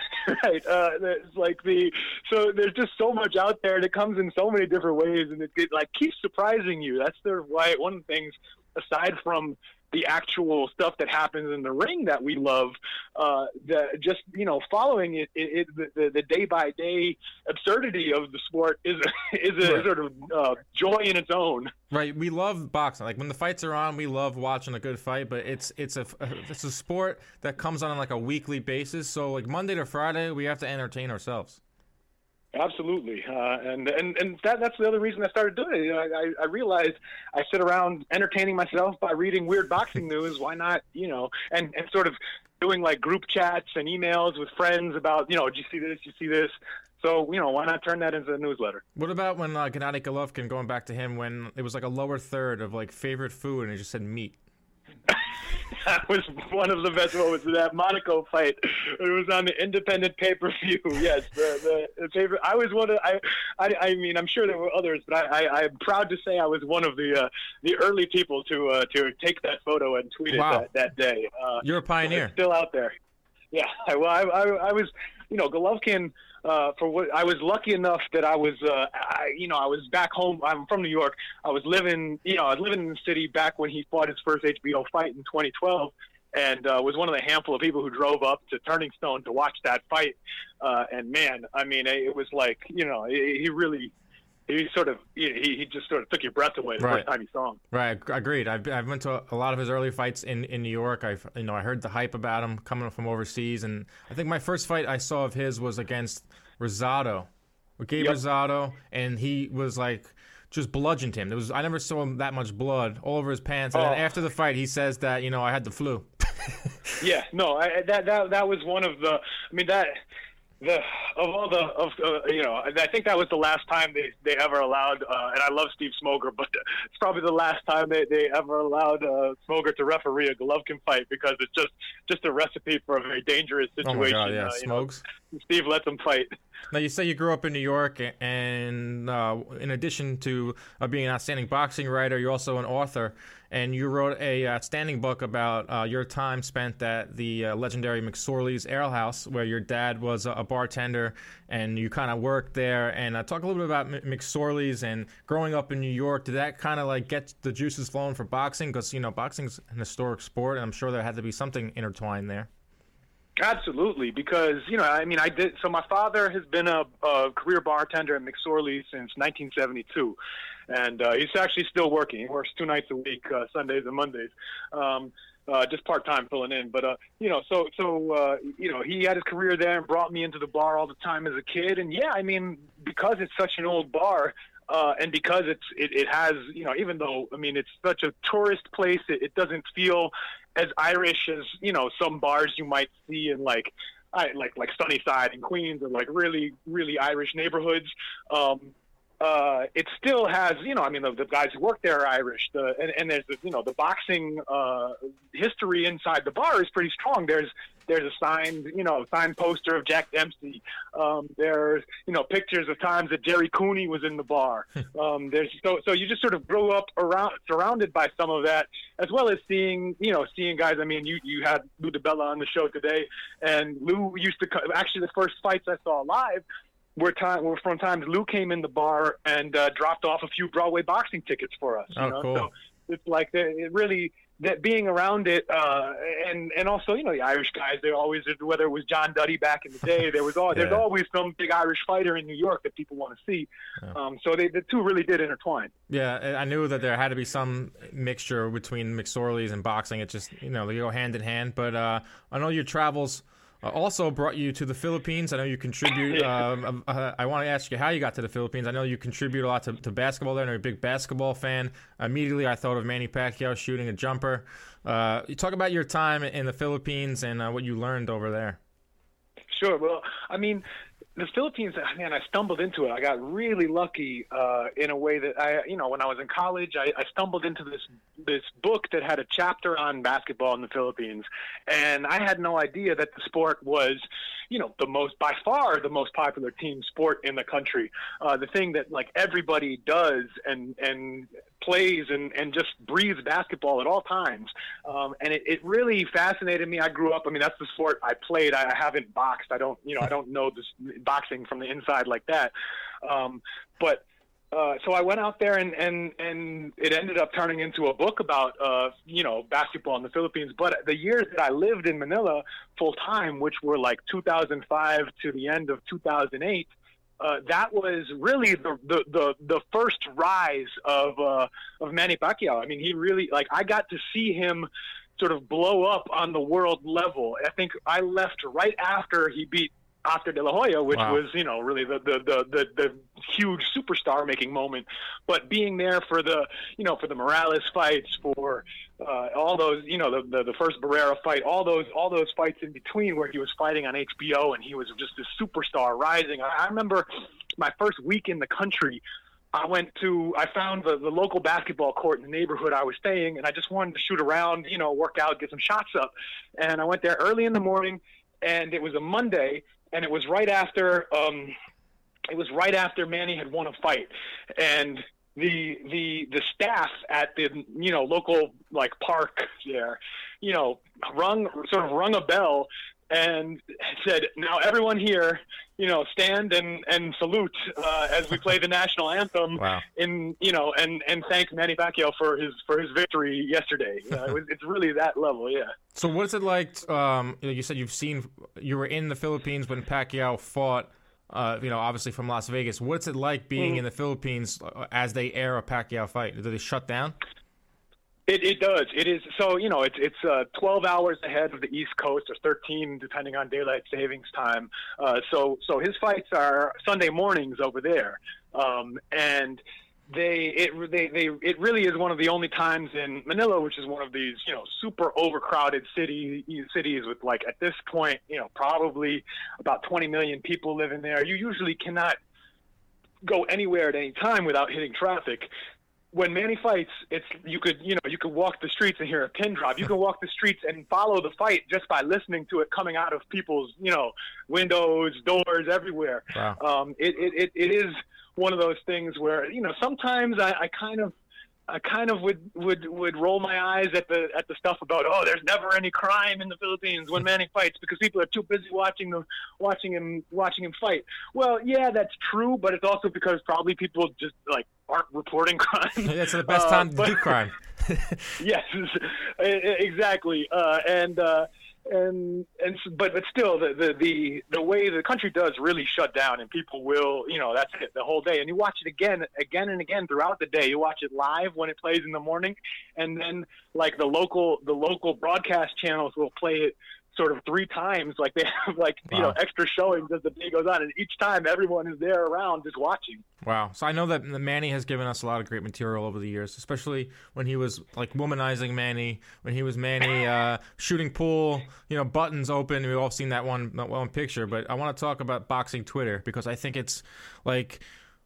S3: So there's just so much out there, and it comes in so many different ways, and it keeps surprising you. That's why one of the things, aside from the actual stuff that happens in the ring that we love, following the day by day absurdity of the sport is a sort of joy in its own.
S4: Right, we love boxing. When the fights are on, we love watching a good fight. But it's a sport that comes on a weekly basis. So Monday to Friday, we have to entertain ourselves.
S3: Absolutely, and that's the other reason I started doing it. I realized I sit around entertaining myself by reading weird boxing news. Why not, and sort of doing group chats and emails with friends about, did you see this? Did you see this? So, why not turn that into a newsletter?
S4: What about when Gennady Golovkin, going back to him, when it was a lower third of favorite food and it just said meat?
S3: That was one of the best moments of that Monaco fight. It was on the independent pay-per-view. Yes, the favorite. I was one of. I mean, I'm sure there were others, but I'm proud to say I was one of the early people to take that photo and tweet it that day.
S4: You're a pioneer.
S3: It's still out there. Yeah. Well, I was. Golovkin. I was lucky enough that I was back home. I'm from New York. I was living in the city back when he fought his first HBO fight in 2012, and was one of the handful of people who drove up to Turning Stone to watch that fight. And man, I mean, it was he just sort of took your breath away the first time you saw him. Right,
S4: agreed. I've went to a lot of his early fights in New York. I heard the hype about him coming from overseas, and I think my first fight I saw of his was against Rosado, with Gabe Rosado, and he was just bludgeoned him. I never saw him that much blood all over his pants. And then after the fight, he says that, I had the flu.
S3: Yeah, no, that was one of the. I mean I think that was the last time they ever allowed. And I love Steve Smoger, but it's probably the last time they ever allowed Smoger to referee a Golovkin fight, because it's just a recipe for a very dangerous situation.
S4: Oh my God, yeah, Smokes.
S3: Steve lets him fight.
S4: Now, you say you grew up in New York, and in addition to being an outstanding boxing writer, you're also an author, and you wrote a outstanding book about your time spent at the legendary McSorley's Ale House, where your dad was a bartender, and you kind of worked there. And talk a little bit about McSorley's and growing up in New York. Did that kind of like get the juices flowing for boxing? Because, boxing's an historic sport, and I'm sure there had to be something intertwined there.
S3: Absolutely, because I did. So my father has been a career bartender at McSorley's since 1972, and he's actually still working. He works 2 nights a week, Sundays and Mondays, just part time filling in. But he had his career there and brought me into the bar all the time as a kid. And because it's such an old bar. And because it has, even though, it's such a tourist place, it doesn't feel as Irish as, some bars you might see in like Sunnyside in Queens, or like really, really Irish neighborhoods. It still has, the guys who work there are Irish. And there's, the boxing history inside the bar is pretty strong. There's a signed poster of Jack Dempsey. There's, pictures of times that Jerry Cooney was in the bar. So you just sort of grow up surrounded by some of that, as well as seeing guys. You had Lou DiBella on the show today, and Lou used to actually the first fights I saw live were from times Lou came in the bar and dropped off a few Broadway boxing tickets for us.
S4: Cool.
S3: So it's like it really. That being around it, and also, the Irish guys, they always, whether it was John Duddy back in the day, there's always some big Irish fighter in New York that people want to see. Yeah. So the two really did intertwine.
S4: Yeah, I knew that there had to be some mixture between McSorley's and boxing. It just, they go hand in hand. But I know your travels also brought you to the Philippines. I know you contribute. I want to ask you how you got to the Philippines. I know you contribute a lot to basketball there, and you're a big basketball fan. Immediately, I thought of Manny Pacquiao shooting a jumper. You talk about your time in the Philippines and what you learned over there.
S3: Sure. Well, the Philippines, man, I stumbled into it. I got really lucky in a way that when I was in college, I stumbled into this book that had a chapter on basketball in the Philippines, and I had no idea that the sport was, by far the most popular team sport in the country. The thing that like everybody does and plays and just breathes basketball at all times. And it really fascinated me. I grew up, that's the sport I played. I haven't boxed. I don't know this boxing from the inside like that. So I went out there and it ended up turning into a book about, basketball in the Philippines. But the years that I lived in Manila full time, which were like 2005 to the end of 2008, that was really the first rise of Manny Pacquiao. He really, I got to see him sort of blow up on the world level. I think I left right after he beat Oscar De La Hoya, which was, really the huge superstar making moment. But being there for the Morales fights, for all those, the first Barrera fight, all those fights in between where he was fighting on HBO and he was just this superstar rising. I remember my first week in the country, I found the local basketball court in the neighborhood I was staying, and I just wanted to shoot around, work out, get some shots up. And I went there early in the morning, and it was a Monday, and it was right after Manny had won a fight, and the staff at the local park there, rung a bell and said, "Now everyone here, stand and salute as we play the national anthem."
S4: Wow.
S3: And thank Manny Pacquiao for his victory yesterday. It's really that level, yeah.
S4: So what's it like? You said you were in the Philippines when Pacquiao fought. Obviously from Las Vegas. What's it like being in the Philippines as they air a Pacquiao fight? Do they shut down?
S3: It does. It is. So, it's 12 hours ahead of the East Coast, or 13, depending on daylight savings time. So his fights are Sunday mornings over there. And it really is one of the only times in Manila, which is one of these, super overcrowded cities with, like, at this point, probably about 20 million people living there. You usually cannot go anywhere at any time without hitting traffic. When Manny fights, you could walk the streets and hear a pin drop. You can walk the streets and follow the fight just by listening to it coming out of people's, windows, doors, everywhere.
S4: Wow.
S3: It is one of those things where, sometimes I kind of would roll my eyes at the stuff about, there's never any crime in the Philippines when Manny fights because people are too busy watching him fight. Well, yeah, that's true, but it's also because probably people just like aren't reporting crime.
S4: That's the best time to do crime.
S3: Yes, exactly. But still, the way the country does really shut down, and people will, that's it the whole day. And you watch it again and again throughout the day. You watch it live when it plays in the morning, and then like the local broadcast channels will play it sort of 3 times. Like they have
S4: Wow.
S3: Extra showings as the day goes on, and each time everyone is there around just watching.
S4: Wow. So I know that Manny has given us a lot of great material over the years, especially when he was like womanizing Manny, when he was Manny shooting pool, buttons open. We've all seen that one picture. But I want to talk about boxing Twitter because I think it's like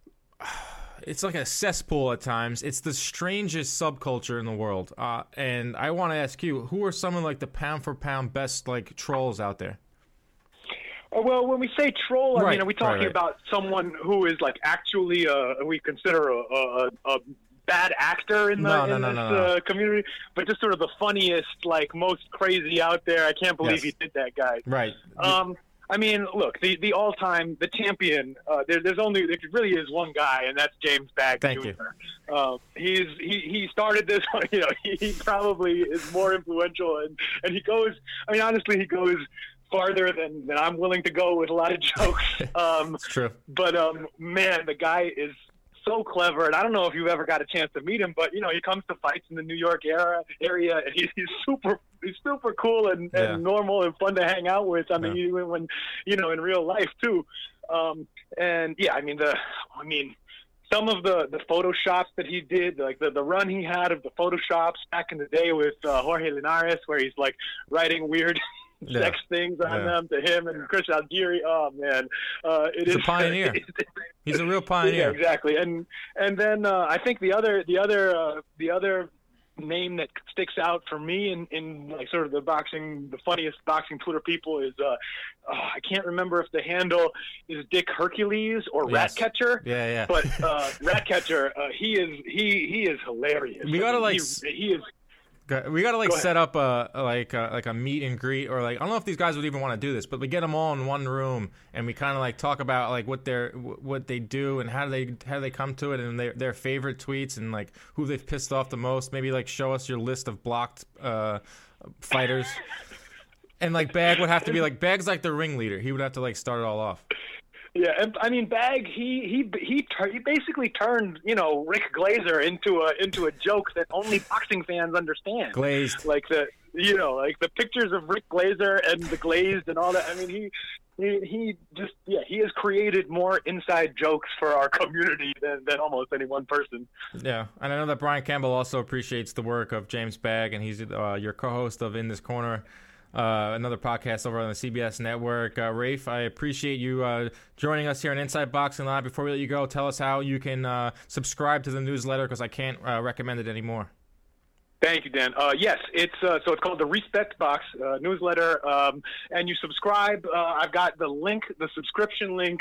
S4: a cesspool at times. It's the strangest subculture in the world. And I want to ask you, who are some of like the pound for pound best like trolls out there?
S3: Well, when we say troll, I mean, are we talking
S4: right.
S3: about someone who is like actually we consider a bad actor in this community, but just sort of the funniest, like most crazy out there? I can't believe he did that, guy.
S4: Right.
S3: I mean, look, the all-time, the champion. There really is one guy, and that's James Bagg
S4: Thank
S3: Jr.
S4: you.
S3: He started this. He probably is more influential, and he goes. I mean, honestly, he goes farther than I'm willing to go with a lot of jokes.
S4: It's true.
S3: But man, the guy is so clever, and I don't know if you've ever got a chance to meet him, but he comes to fights in the New York area, and he's super cool and normal and fun to hang out with. I mean, even when in real life too. And yeah, I mean some of the photoshops that he did, like the run he had of the photoshops back in the day with Jorge Linares, where he's like writing weird sex things on them to him and Chris Algieri. Oh man,
S4: He's a pioneer. He's a real pioneer.
S3: Yeah, exactly. And then I think the other name that sticks out for me in like sort of the funniest boxing Twitter people is I can't remember if the handle is Dick Hercules or Ratcatcher.
S4: Yeah.
S3: But Ratcatcher, he is hilarious.
S4: We gotta
S3: he is.
S4: We gotta set up a meet and greet, or like I don't know if these guys would even want to do this, but we get them all in one room and we kind of like talk about like what they do and how do they come to it and their favorite tweets and like who they've pissed off the most. Maybe like show us your list of blocked fighters. And like Bagg would have to be like Bagg's like the ringleader. He would have to like start it all off.
S3: Yeah, and I mean Bagg, he basically turned Rick Glazer into a joke that only boxing fans understand.
S4: Glazed,
S3: like the the pictures of Rick Glazer and the Glazed and all that. I mean he has created more inside jokes for our community than almost any one person.
S4: Yeah, and I know that Brian Campbell also appreciates the work of James Bagg, and he's your co-host of In This Corner. Another podcast over on the CBS network. Rafe, I appreciate you joining us here on Inside Boxing Live. Before we let you go, tell us how you can subscribe to the newsletter because I can't recommend it anymore.
S3: Thank you, Dan. Yes, it's called the Respect Box newsletter, and you subscribe. I've got the link, the subscription link,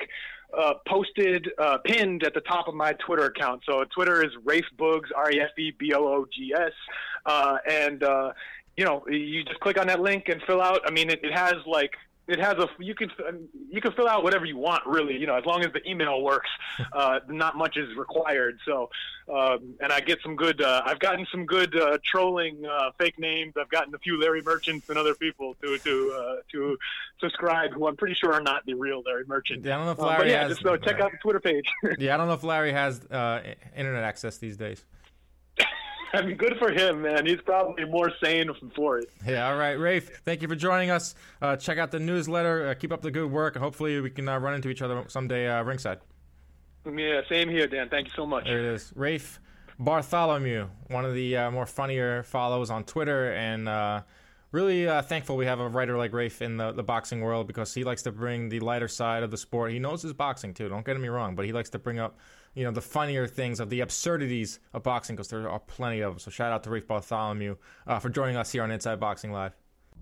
S3: pinned at the top of my Twitter account. So Twitter is Rafe Boogs, REFEBOOGS, and you just click on that link and fill out. I mean, you can fill out whatever you want, really. As long as the email works, not much is required. So, and I get some good. I've gotten some good trolling fake names. I've gotten a few Larry Merchants and other people to subscribe, who I'm pretty sure are not the real Larry Merchant.
S4: Yeah, I don't know if Larry has.
S3: Just check out the Twitter page.
S4: Yeah, I don't know if Larry has internet access these days.
S3: I mean, good for him, man. He's probably more sane for it.
S4: Yeah, all right. Rafe, thank you for joining us. Check out the newsletter. Keep up the good work. Hopefully we can run into each other someday ringside.
S3: Yeah, same here, Dan. Thank you so much.
S4: There it is. Rafe Bartholomew, one of the more funnier follows on Twitter, and really thankful we have a writer like Rafe in the boxing world, because he likes to bring the lighter side of the sport. He knows his boxing too, don't get me wrong, but he likes to bring up the funnier things, of the absurdities of boxing, because there are plenty of them. So shout out to Rafe Bartholomew for joining us here on Inside Boxing Live.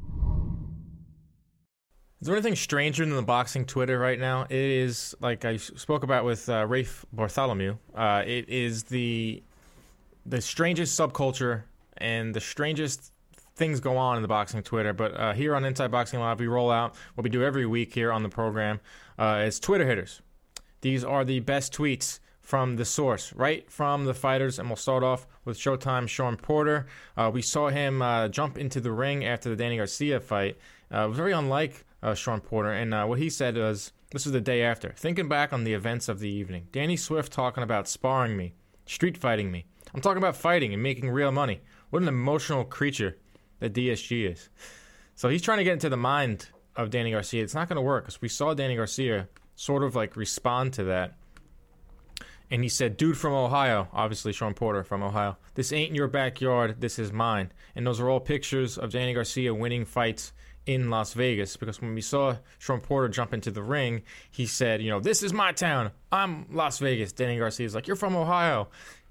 S4: Is there anything stranger than the boxing Twitter right now? It is, like I spoke about with Rafe Bartholomew, it is the strangest subculture and the strangest things go on in the boxing Twitter. But here on Inside Boxing Live, we roll out what we do every week here on the program. It's Twitter hitters. These are the best tweets from the source, right from the fighters. And we'll start off with Showtime Shawn Porter. We saw him jump into the ring after the Danny Garcia fight. Very unlike Shawn Porter. And what he said was, this was the day after. Thinking back on the events of the evening. Danny Swift talking about sparring me, street fighting me. I'm talking about fighting and making real money. What an emotional creature that DSG is. So he's trying to get into the mind of Danny Garcia. It's not going to work, because we saw Danny Garcia sort of like respond to that. And he said, dude from Ohio, obviously Shawn Porter from Ohio, this ain't your backyard, this is mine. And those are all pictures of Danny Garcia winning fights in Las Vegas, because when we saw Shawn Porter jump into the ring, he said, this is my town, I'm Las Vegas. Danny Garcia's like, you're from Ohio.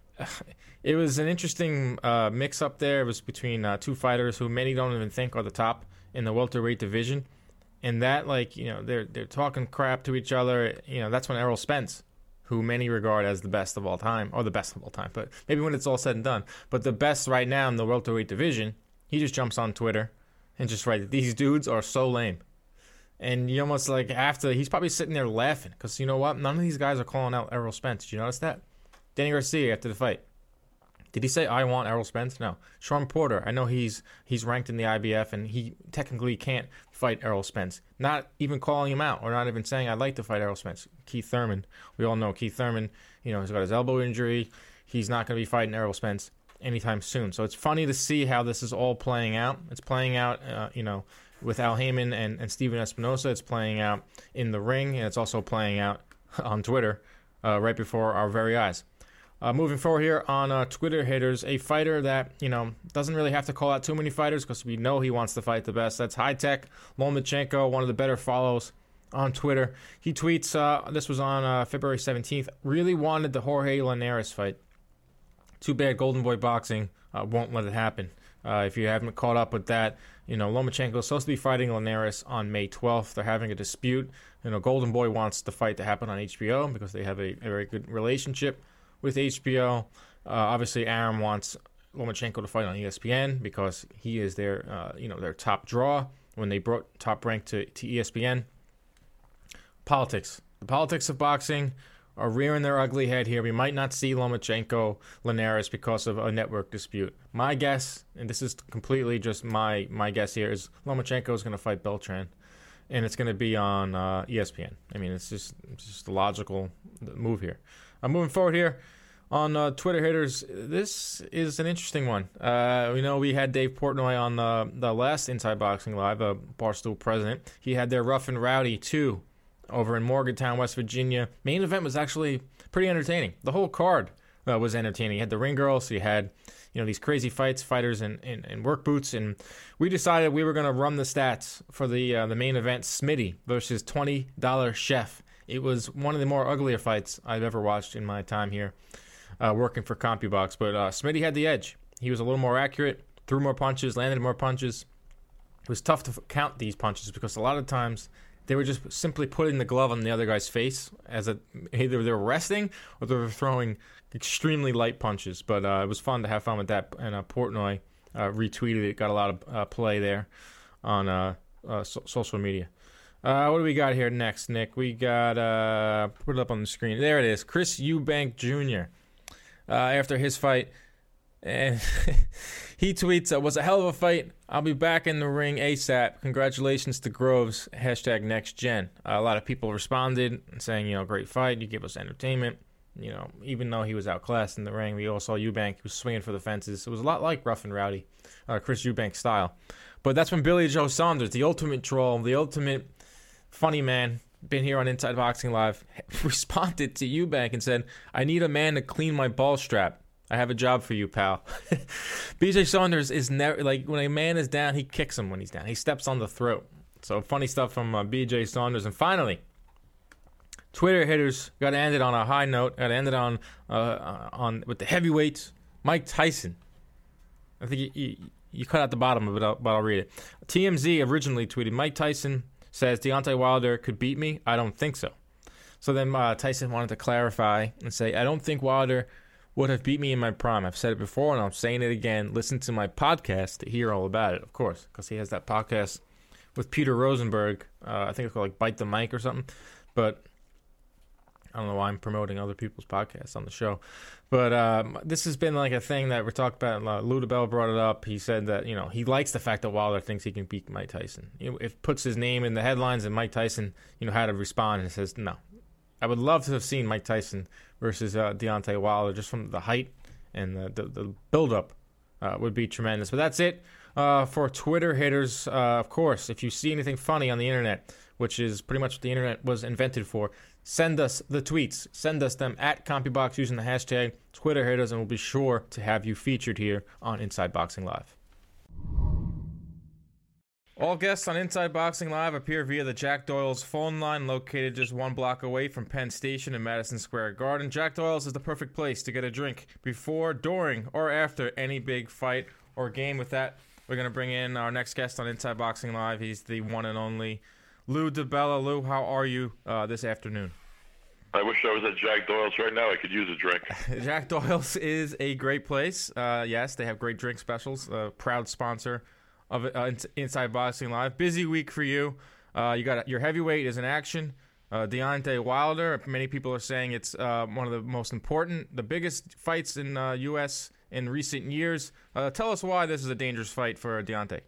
S4: It was an interesting mix-up there. It was between two fighters who many don't even think are the top in the welterweight division. And that, they're talking crap to each other. That's when Errol Spence, who many regard as the best of all time, or the best of all time, but maybe when it's all said and done, but the best right now in the welterweight division, he just jumps on Twitter and just writes, these dudes are so lame. And you almost he's probably sitting there laughing, because you know what? None of these guys are calling out Errol Spence. Did you notice that? Danny Garcia after the fight, did he say, I want Errol Spence? No. Shawn Porter, I know he's ranked in the IBF, and he technically can't fight Errol Spence. Not even calling him out, or not even saying, I'd like to fight Errol Spence. Keith Thurman, we all know Keith Thurman, he's got his elbow injury. He's not going to be fighting Errol Spence anytime soon. So it's funny to see how this is all playing out. It's playing out, with Al Heyman and Steven Espinosa. It's playing out in the ring, and it's also playing out on Twitter right before our very eyes. Moving forward here on Twitter hitters, a fighter that, doesn't really have to call out too many fighters, because we know he wants to fight the best. That's High Tech Lomachenko, one of the better follows on Twitter. He tweets, this was on February 17th, really wanted the Jorge Linares fight. Too bad Golden Boy Boxing won't let it happen. If you haven't caught up with that, Lomachenko is supposed to be fighting Linares on May 12th. They're having a dispute. Golden Boy wants the fight to happen on HBO because they have a very good relationship with HBO. Obviously, Arum wants Lomachenko to fight on ESPN because he is their, their top draw when they brought Top Rank to ESPN. Politics. The politics of boxing are rearing their ugly head here. We might not see Lomachenko Linares because of a network dispute. My guess, and this is completely just my guess here, is Lomachenko is going to fight Beltran, and it's going to be on ESPN. I mean, it's just a logical move here. Moving forward here on Twitter hitters, this is an interesting one. We know we had Dave Portnoy on the last Inside Boxing Live, Barstool president. He had their Rough and Rowdy 2 over in Morgantown, West Virginia. Main event was actually pretty entertaining. The whole card was entertaining. You had the ring girls, you had these crazy fighters in work boots, and we decided we were going to run the stats for the main event, Smitty versus $20 Chef. It was one of the more uglier fights I've ever watched in my time here working for CompuBox, but Smitty had the edge. He was a little more accurate, threw more punches, landed more punches. It was tough to count these punches because a lot of times they were just simply putting the glove on the other guy's face either they were resting or they were throwing extremely light punches. But it was fun to have fun with that. And Portnoy retweeted it, got a lot of play there on social media. What do we got here next, Nick? We got, put it up on the screen. There it is. Chris Eubank Jr. After his fight. And he tweets, was a hell of a fight. I'll be back in the ring ASAP. Congratulations to Groves. #NextGen. A lot of people responded saying, great fight. You gave us entertainment. Even though he was outclassed in the ring, we all saw Eubank. He was swinging for the fences. It was a lot like Rough and Rowdy, Chris Eubank style. But that's when Billy Joe Saunders, the ultimate troll, the ultimate funny man, been here on Inside Boxing Live, responded to Eubank and said, "I need a man to clean my ball strap. I have a job for you, pal." BJ Saunders is never, like, when a man is down, he kicks him when he's down. He steps on the throat. So funny stuff from BJ Saunders. And finally, Twitter hitters got to end it on a high note. Got to end it on with the heavyweights. Mike Tyson. I think you cut out the bottom of it, but I'll read it. TMZ originally tweeted, "Mike Tyson says Deontay Wilder could beat me. I don't think so." So then Tyson wanted to clarify and say, "I don't think Wilder would have beat me in my prime. I've said it before and I'm saying it again. Listen to my podcast to hear all about it," of course, because he has that podcast with Peter Rosenberg. I think it's called like Bite the Mic or something. But I don't know why I'm promoting other people's podcasts on the show. But this has been like a thing that we're talking about. Lou DeBell brought it up. He said that, he likes the fact that Wilder thinks he can beat Mike Tyson. It puts his name in the headlines, and Mike Tyson, had to respond and says, no. I would love to have seen Mike Tyson versus Deontay Wilder, just from the height and the build-up would be tremendous. But that's it for Twitter hitters. Of course, if you see anything funny on the internet, which is pretty much what the internet was invented for, send us the tweets. Send us them at CompuBox using the hashtag Twitter hitters, and we'll be sure to have you featured here on Inside Boxing Live. All guests on Inside Boxing Live appear via the Jack Doyle's phone line, located just 1 block away from Penn Station in Madison Square Garden. Jack Doyle's is the perfect place to get a drink before, during, or after any big fight or game. With that, we're going to bring in our next guest on Inside Boxing Live. He's the one and only Lou DeBella. Lou, how are you this afternoon?
S5: I wish I was at Jack Doyle's right now. I could use a drink.
S4: Jack Doyle's is a great place. Yes, they have great drink specials. Proud sponsor of Inside Boxing Live. Busy week for you. You got your heavyweight is in action. Deontay Wilder. Many people are saying it's one of the most important, the biggest fights in U.S. in recent years. Tell us why this is a dangerous fight for Deontay.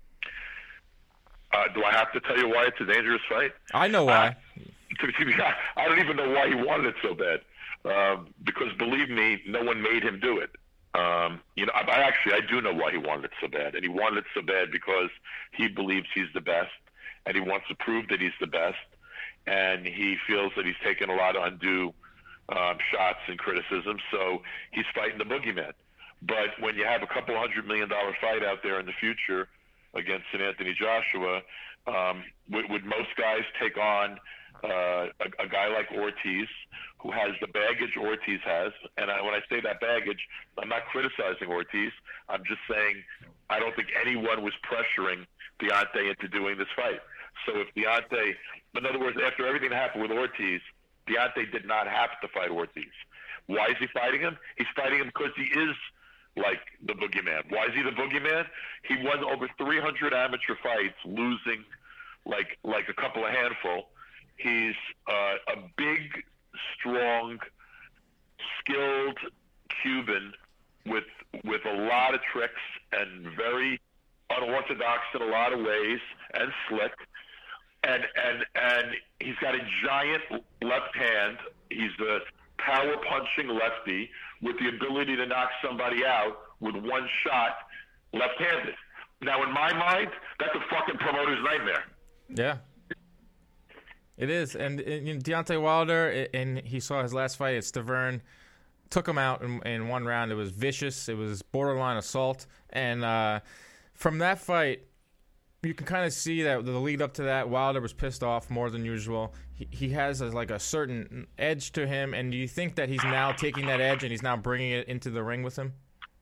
S5: Do I have to tell you why it's a dangerous fight?
S4: I know why.
S5: I don't even know why he wanted it so bad. Because believe me, no one made him do it. I do know why he wanted it so bad. And he wanted it so bad because he believes he's the best, and he wants to prove that he's the best. And he feels that he's taken a lot of undue shots and criticism. So he's fighting the boogeyman. But when you have a couple $100 million fight out there in the future against St. Anthony Joshua, would most guys take on a guy like Ortiz, who has the baggage Ortiz has? And when I say that baggage, I'm not criticizing Ortiz. I'm just saying I don't think anyone was pressuring Deontay into doing this fight. So if Deontay, in other words, after everything that happened with Ortiz, Deontay did not have to fight Ortiz. Why is he fighting him? He's fighting him because he is like the boogeyman. Why is he the boogeyman? He won over 300 amateur fights, losing like a couple of handful. He's a big, strong, skilled Cuban with a lot of tricks and very unorthodox in a lot of ways and slick. And he's got a giant left hand. He's a power punching lefty with the ability to knock somebody out with one shot left-handed. Now, in my mind, that's a fucking promoter's nightmare.
S4: Yeah. It is. And Deontay Wilder, and he saw his last fight at Stavern, took him out in one round. It was vicious. It was borderline assault. And from that fight, you can kind of see that the lead up to that, Wilder was pissed off more than usual. He has a certain edge to him. And do you think that he's now taking that edge and he's now bringing it into the ring with him?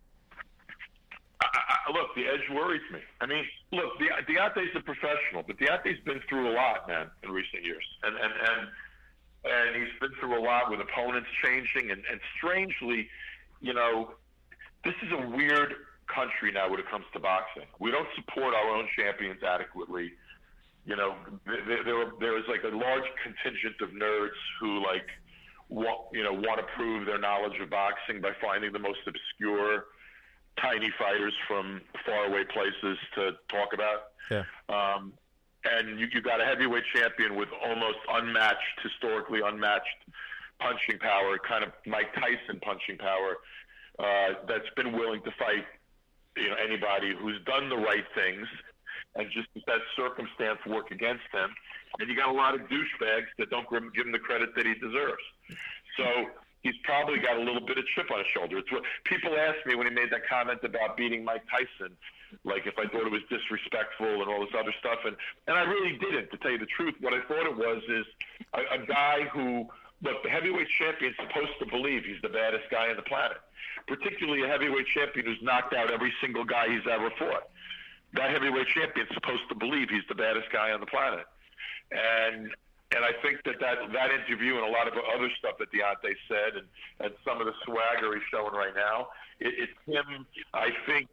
S5: Look, the edge worries me. I mean, look, Deontay's a professional, but Deontay's been through a lot, man, in recent years. And he's been through a lot with opponents changing. And strangely, this is a weird country now when it comes to boxing. We don't support our own champions adequately. There is like a large contingent of nerds who want to prove their knowledge of boxing by finding the most obscure, tiny fighters from faraway places to talk about.
S4: Yeah.
S5: And you got a heavyweight champion with almost historically unmatched punching power, kind of Mike Tyson punching power, that's been willing to fight anybody who's done the right things and just that circumstance work against him. And you got a lot of douchebags that don't give him the credit that he deserves. So he's probably got a little bit of chip on his shoulder. It's what people asked me when he made that comment about beating Mike Tyson, like if I thought it was disrespectful and all this other stuff. And I really didn't, to tell you the truth. What I thought it was is a guy who, look, the heavyweight champion's supposed to believe he's the baddest guy on the planet, particularly a heavyweight champion who's knocked out every single guy he's ever fought. That heavyweight champion's supposed to believe he's the baddest guy on the planet. And I think that interview and a lot of other stuff that Deontay said and some of the swagger he's showing right now, it's him, I think,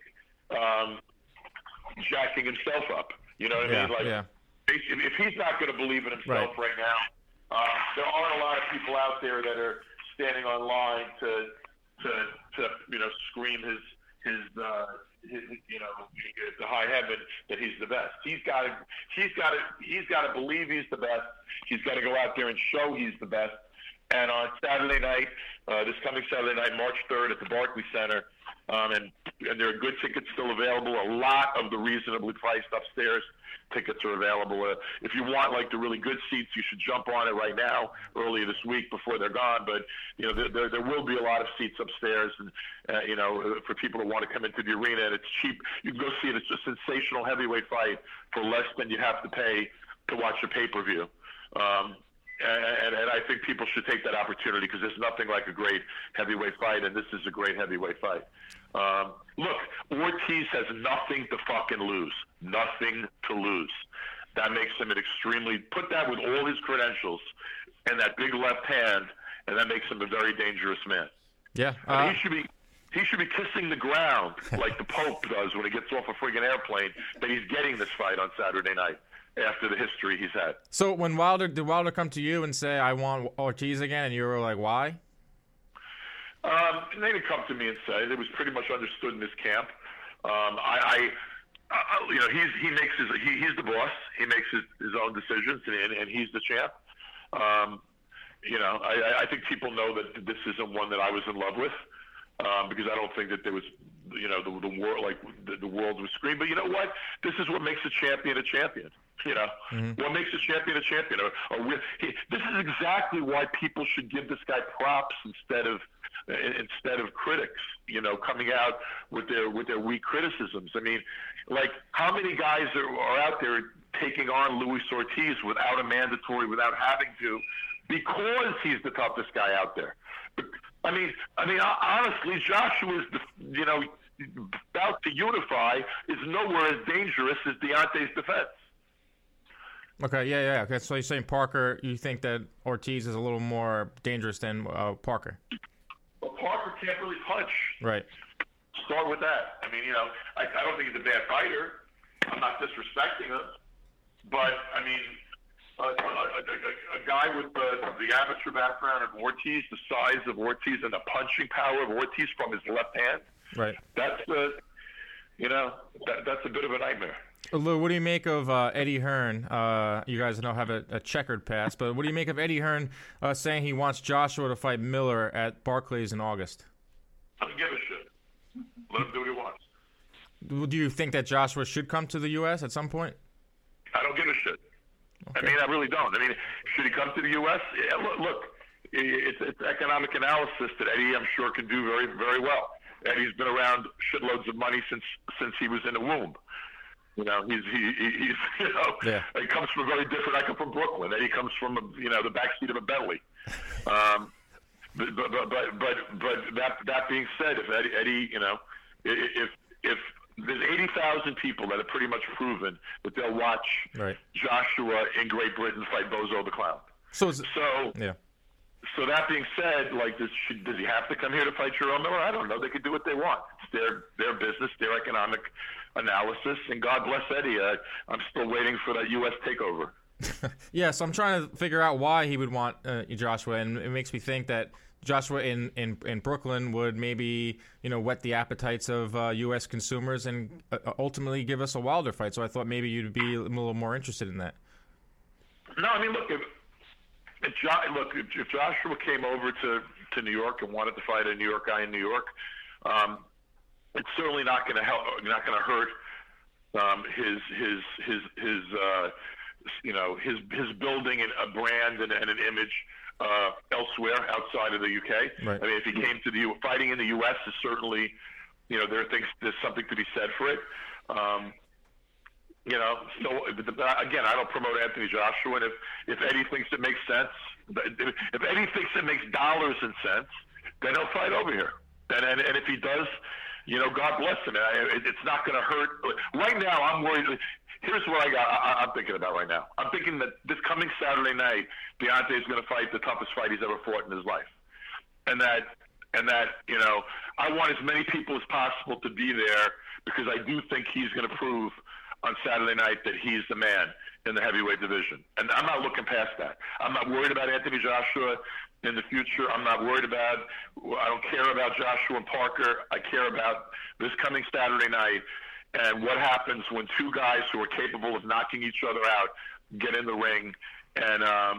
S5: jacking himself up. You know what I mean? Like, if he's not going to believe in himself right now, there aren't a lot of people out there that are standing online to scream his to high heaven that he's the best. He's got to believe he's the best. He's got to go out there and show he's the best. And on Saturday night, this coming Saturday night, March 3rd at the Barclays Center, and there are good tickets still available. A lot of the reasonably priced upstairs tickets are available. If you want like the really good seats, you should jump on it right now, earlier this week before they're gone. But there will be a lot of seats upstairs, and for people who want to come into the arena, and it's cheap. You can go see it. It's a sensational heavyweight fight for less than you have to pay to watch a pay-per-view. And I think people should take that opportunity because there's nothing like a great heavyweight fight, and this is a great heavyweight fight. Look, Ortiz has nothing to fucking lose. Nothing to lose. That makes him an extremely – put that with all his credentials and that big left hand, and that makes him a very dangerous man.
S4: Yeah.
S5: He should be kissing the ground like the Pope does when he gets off a friggin' airplane that he's getting this fight on Saturday night after the history he's had.
S4: So when did Wilder come to you and say, I want Ortiz again, and you were like, why?
S5: They didn't come to me and say it. It was pretty much understood in his camp. He's the boss. He makes his own decisions, and he's the champ. I think people know that this isn't one that I was in love with, because I don't think that there was, the world, like the world was screaming. But you know what? This is what makes a champion a champion. What makes a champion a champion? This is exactly why people should give this guy props instead of critics, coming out with their weak criticisms. I mean, like, how many guys are out there taking on Luis Ortiz without a mandatory, without having to, because he's the toughest guy out there? I mean, honestly, Joshua is about to unify is nowhere as dangerous as Deontay's defense.
S4: Okay, yeah. Okay, so you're saying Parker, you think that Ortiz is a little more dangerous than Parker?
S5: Well, Parker can't really punch.
S4: Right.
S5: Start with that. I mean, I don't think he's a bad fighter. I'm not disrespecting him. But, I mean, a guy with the amateur background of Ortiz, the size of Ortiz, and the punching power of Ortiz from his left hand,
S4: right?
S5: That's that's a bit of a nightmare.
S4: Lou, what do you make of Eddie Hearn? You guys know have a checkered past, but what do you make of Eddie Hearn saying he wants Joshua to fight Miller at Barclays in August?
S5: I don't give a shit. Let him do what he wants.
S4: Do you think that Joshua should come to the U.S. at some point?
S5: I don't give a shit. Okay. I mean, I really don't. I mean, should he come to the U.S.? Yeah, look, it's economic analysis that Eddie, I'm sure, can do very, very well. Eddie's been around shitloads of money since he was in the womb. He comes from a very different. I come from Brooklyn. Eddie comes from the backseat of a Bentley. But that being said, if Eddie, if there's 80,000 people that have pretty much proven that they'll watch Joshua in Great Britain fight Bozo the Clown. So that being said, like, does he have to come here to fight Jerome Miller? I don't know. They can do what they want. It's their business, their economic analysis, and God bless Eddie. I'm still waiting for that U.S. takeover.
S4: Yeah, so I'm trying to figure out why he would want Joshua, and it makes me think that Joshua in Brooklyn would maybe whet the appetites of U.S. consumers and ultimately give us a Wilder fight. So I thought maybe you'd be a little more interested in that. No,
S5: I mean, look, if Joshua came over to New York and wanted to fight a New York guy in New York, it's certainly not going to hurt his building a brand and an image elsewhere outside of the UK.
S4: Right.
S5: I mean, if he came to fighting in the US is certainly, there's something to be said for it. So again, I don't promote Anthony Joshua, and if Eddie thinks it makes sense, if Eddie thinks it makes dollars and cents, then he'll fight over here. And if he does, God bless him. It's not going to hurt. Right now, I'm worried. Here's what I'm thinking about right now. I'm thinking that this coming Saturday night, Deontay is going to fight the toughest fight he's ever fought in his life, and that I want as many people as possible to be there, because I do think he's going to prove on Saturday night that he's the man in the heavyweight division. And I'm not looking past that. I'm not worried about Anthony Joshua in the future. I don't care about Joshua and Parker. I care about this coming Saturday night and what happens when two guys who are capable of knocking each other out get in the ring. And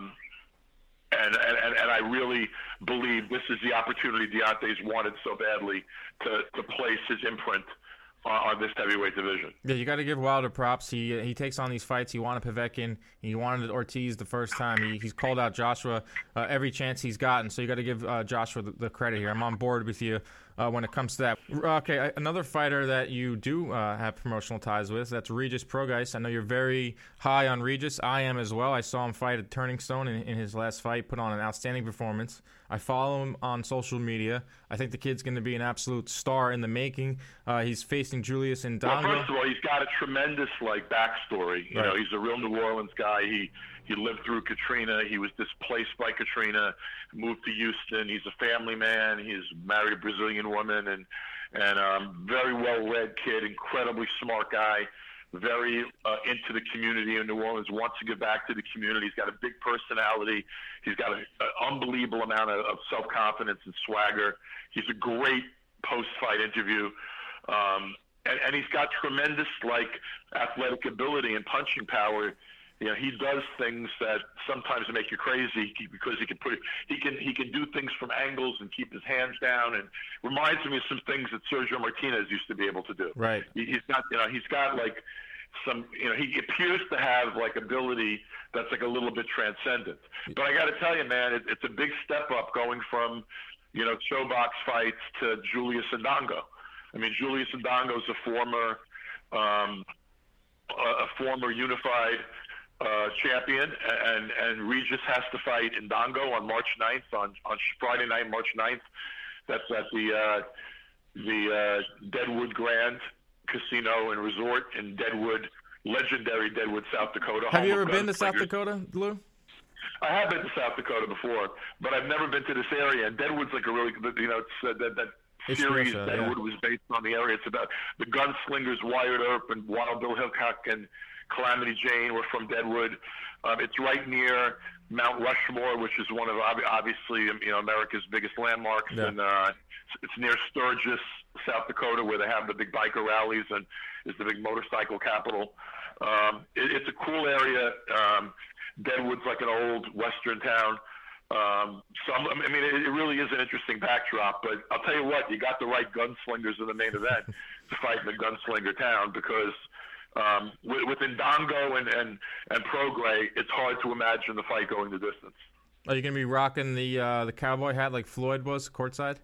S5: I really believe this is the opportunity Deontay's wanted so badly to place his imprint on this heavyweight division. Yeah,
S4: you got to give Wilder props. He takes on these fights. He wanted Povetkin. He wanted Ortiz the first time. He's called out Joshua every chance he's gotten. So you got to give Joshua the credit here. I'm on board with you when it comes to that. Okay, another fighter that you do have promotional ties with, that's Regis Prograis. I know you're very high on Regis. I am as well. I saw him fight at Turning Stone in his last fight, put on an outstanding performance. I follow him on social media. I think the kid's going to be an absolute star in the making. He's facing Julius Indongo.
S5: Well, first of all, he's got a tremendous backstory. You know, he's a real New Orleans guy. He lived through Katrina. He was displaced by Katrina, moved to Houston. He's a family man. He's married a Brazilian woman, and very well-read kid, incredibly smart guy, very into the community in New Orleans, wants to give back to the community. He's got a big personality. He's got an unbelievable amount of self-confidence and swagger. He's a great post-fight interview. And he's got tremendous athletic ability and punching power. You know, he does things that sometimes make you crazy because he can do things from angles and keep his hands down, and reminds me of some things that Sergio Martinez used to be able to do.
S4: Right.
S5: He's got some, he appears to have ability that's a little bit transcendent. But I got to tell you, man, it's a big step up going from, showbox fights to Julius Indongo. I mean, Julius Indongo is a former unified champion, and Regis has to fight Indongo on March 9th, on Friday night, March 9th. That's at the Deadwood Grand Casino and Resort in legendary Deadwood, South Dakota.
S4: Have you ever been to South Dakota, Lou?
S5: I have been to South Dakota before, but I've never been to this area. And Deadwood's a really, it's series special, Deadwood was based on the area. It's about the gunslingers Wyatt Earp and Wild Bill Hickok and Calamity Jane were from Deadwood. It's right near Mount Rushmore, which is one of obviously America's biggest landmarks, and it's near Sturgis, South Dakota, where they have the big biker rallies and is the big motorcycle capital. It's a cool area. Deadwood's like an old western town. It really is an interesting backdrop. But I'll tell you what, you got the right gunslingers in the main event to fight in the gunslinger town, because with Indongo and Prograis, it's hard to imagine the fight going the distance.
S4: Are you going to be rocking the cowboy hat like Floyd was courtside?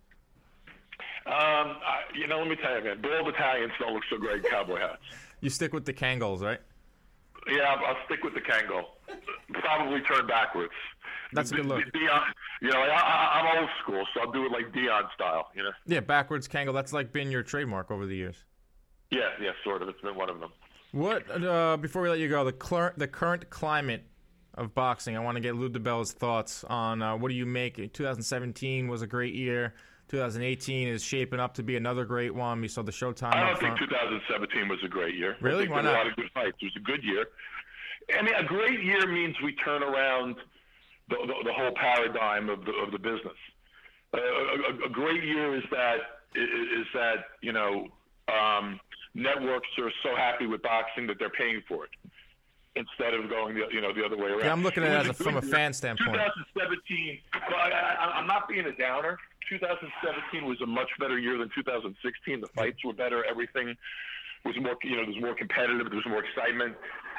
S5: Let me tell you, man, bald Italians don't look so great in cowboy hats.
S4: You stick with the Kangol, right?
S5: Yeah, I'll stick with the Kangol. Probably turn backwards.
S4: That's a good look.
S5: I'm old school, so I'll do it like Dion style,
S4: Yeah, backwards Kangol. That's been your trademark over the years.
S5: Yeah, sort of. It's been one of them.
S4: What, before we let you go, the current climate of boxing, I want to get Lou DiBella's thoughts on what do you make? 2017 was a great year. 2018 is shaping up to be another great one. We saw the Showtime.
S5: I don't think 2017 was a great year.
S4: Really? Why not?
S5: There were a lot of good fights. It was a good year. I mean, a great year means we turn around the whole paradigm of the business. A great year is that networks are so happy with boxing that they're paying for it instead of going the other way around.
S4: Yeah, I'm looking at it from a fan standpoint.
S5: 2017. I'm not being a downer. 2017 was a much better year than 2016. The fights were better. Everything was more, there was more competitive. There was more excitement.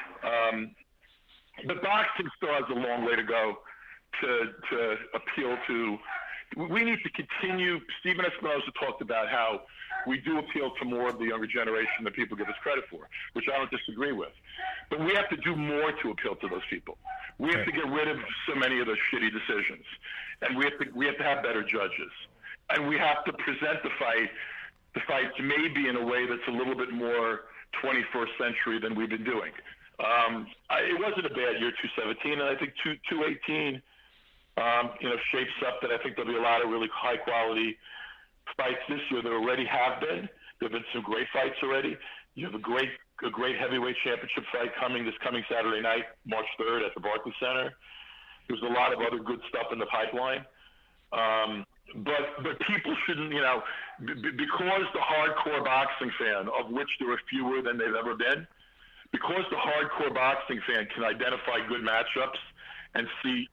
S5: But boxing still has a long way to go to appeal to. We need to continue. Stephen Espinosa talked about how we do appeal to more of the younger generation than people give us credit for, which I don't disagree with. But we have to do more to appeal to those people. We have to get rid of so many of those shitty decisions, and we have to have better judges, and we have to present the fights maybe in a way that's a little bit more 21st century than we've been doing. It wasn't a bad year, 2017, and I think 2018. Shapes up that I think there'll be a lot of really high quality fights this year. There already have been. There've been some great fights already. You have a great heavyweight championship fight this coming Saturday night, March 3rd at the Barclays Center. There's a lot of other good stuff in the pipeline. But people shouldn't, because the hardcore boxing fan, of which there are fewer than they've ever been, because the hardcore boxing fan can identify good matchups and see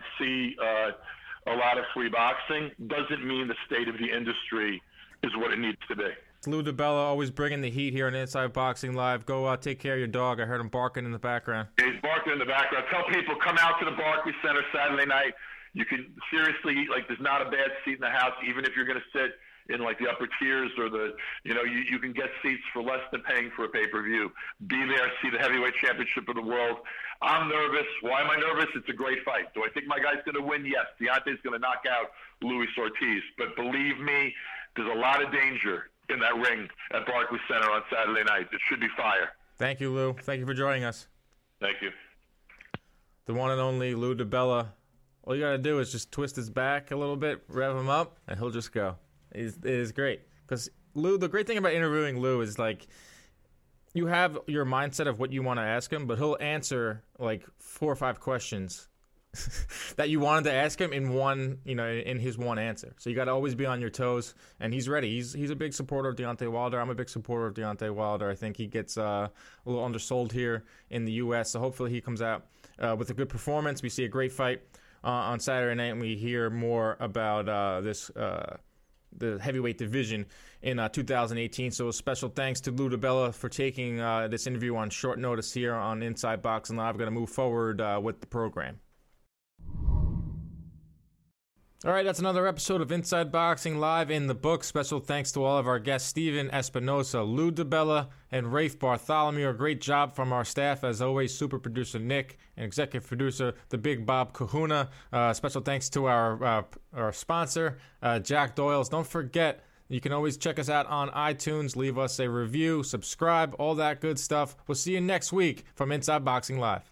S5: a lot of free boxing, doesn't mean the state of the industry is what it needs to be.
S4: Lou DiBella always bringing the heat here on Inside Boxing Live. Go take care of your dog. I heard him barking in the background.
S5: He's barking in the background. Tell people, come out to the Barclays Center Saturday night. You can seriously, there's not a bad seat in the house, even if you're going to sit in the upper tiers or you can get seats for less than paying for a pay-per-view. Be there, see the heavyweight championship of the world. I'm nervous. Why am I nervous? It's a great fight. Do I think my guy's going to win? Yes. Deontay's going to knock out Luis Ortiz. But believe me, there's a lot of danger in that ring at Barclays Center on Saturday night. It should be fire.
S4: Thank you, Lou. Thank you for joining us.
S5: Thank you.
S4: The one and only Lou DiBella. All you got to do is just twist his back a little bit, rev him up, and he'll just go. It is great. Because Lou, the great thing about interviewing Lou is you have your mindset of what you want to ask him, but he'll answer 4 or 5 questions that you wanted to ask him in one, in his one answer. So you got to always be on your toes, and he's ready. He's a big supporter of Deontay Wilder. I'm a big supporter of Deontay Wilder. I think he gets a little undersold here in the U.S., so hopefully he comes out with a good performance. We see a great fight on Saturday night, and we hear more about the heavyweight division in 2018. So a special thanks to Lou DiBella for taking this interview on short notice here on Inside Boxing Live. We're going to move forward with the program. All right, that's another episode of Inside Boxing Live in the book. Special thanks to all of our guests, Stephen Espinosa, Lou DiBella, and Rafe Bartholomew. A great job from our staff, as always, super producer Nick and executive producer, the big Bob Kahuna. Special thanks to our sponsor, Jack Doyle's. Don't forget, you can always check us out on iTunes, leave us a review, subscribe, all that good stuff. We'll see you next week from Inside Boxing Live.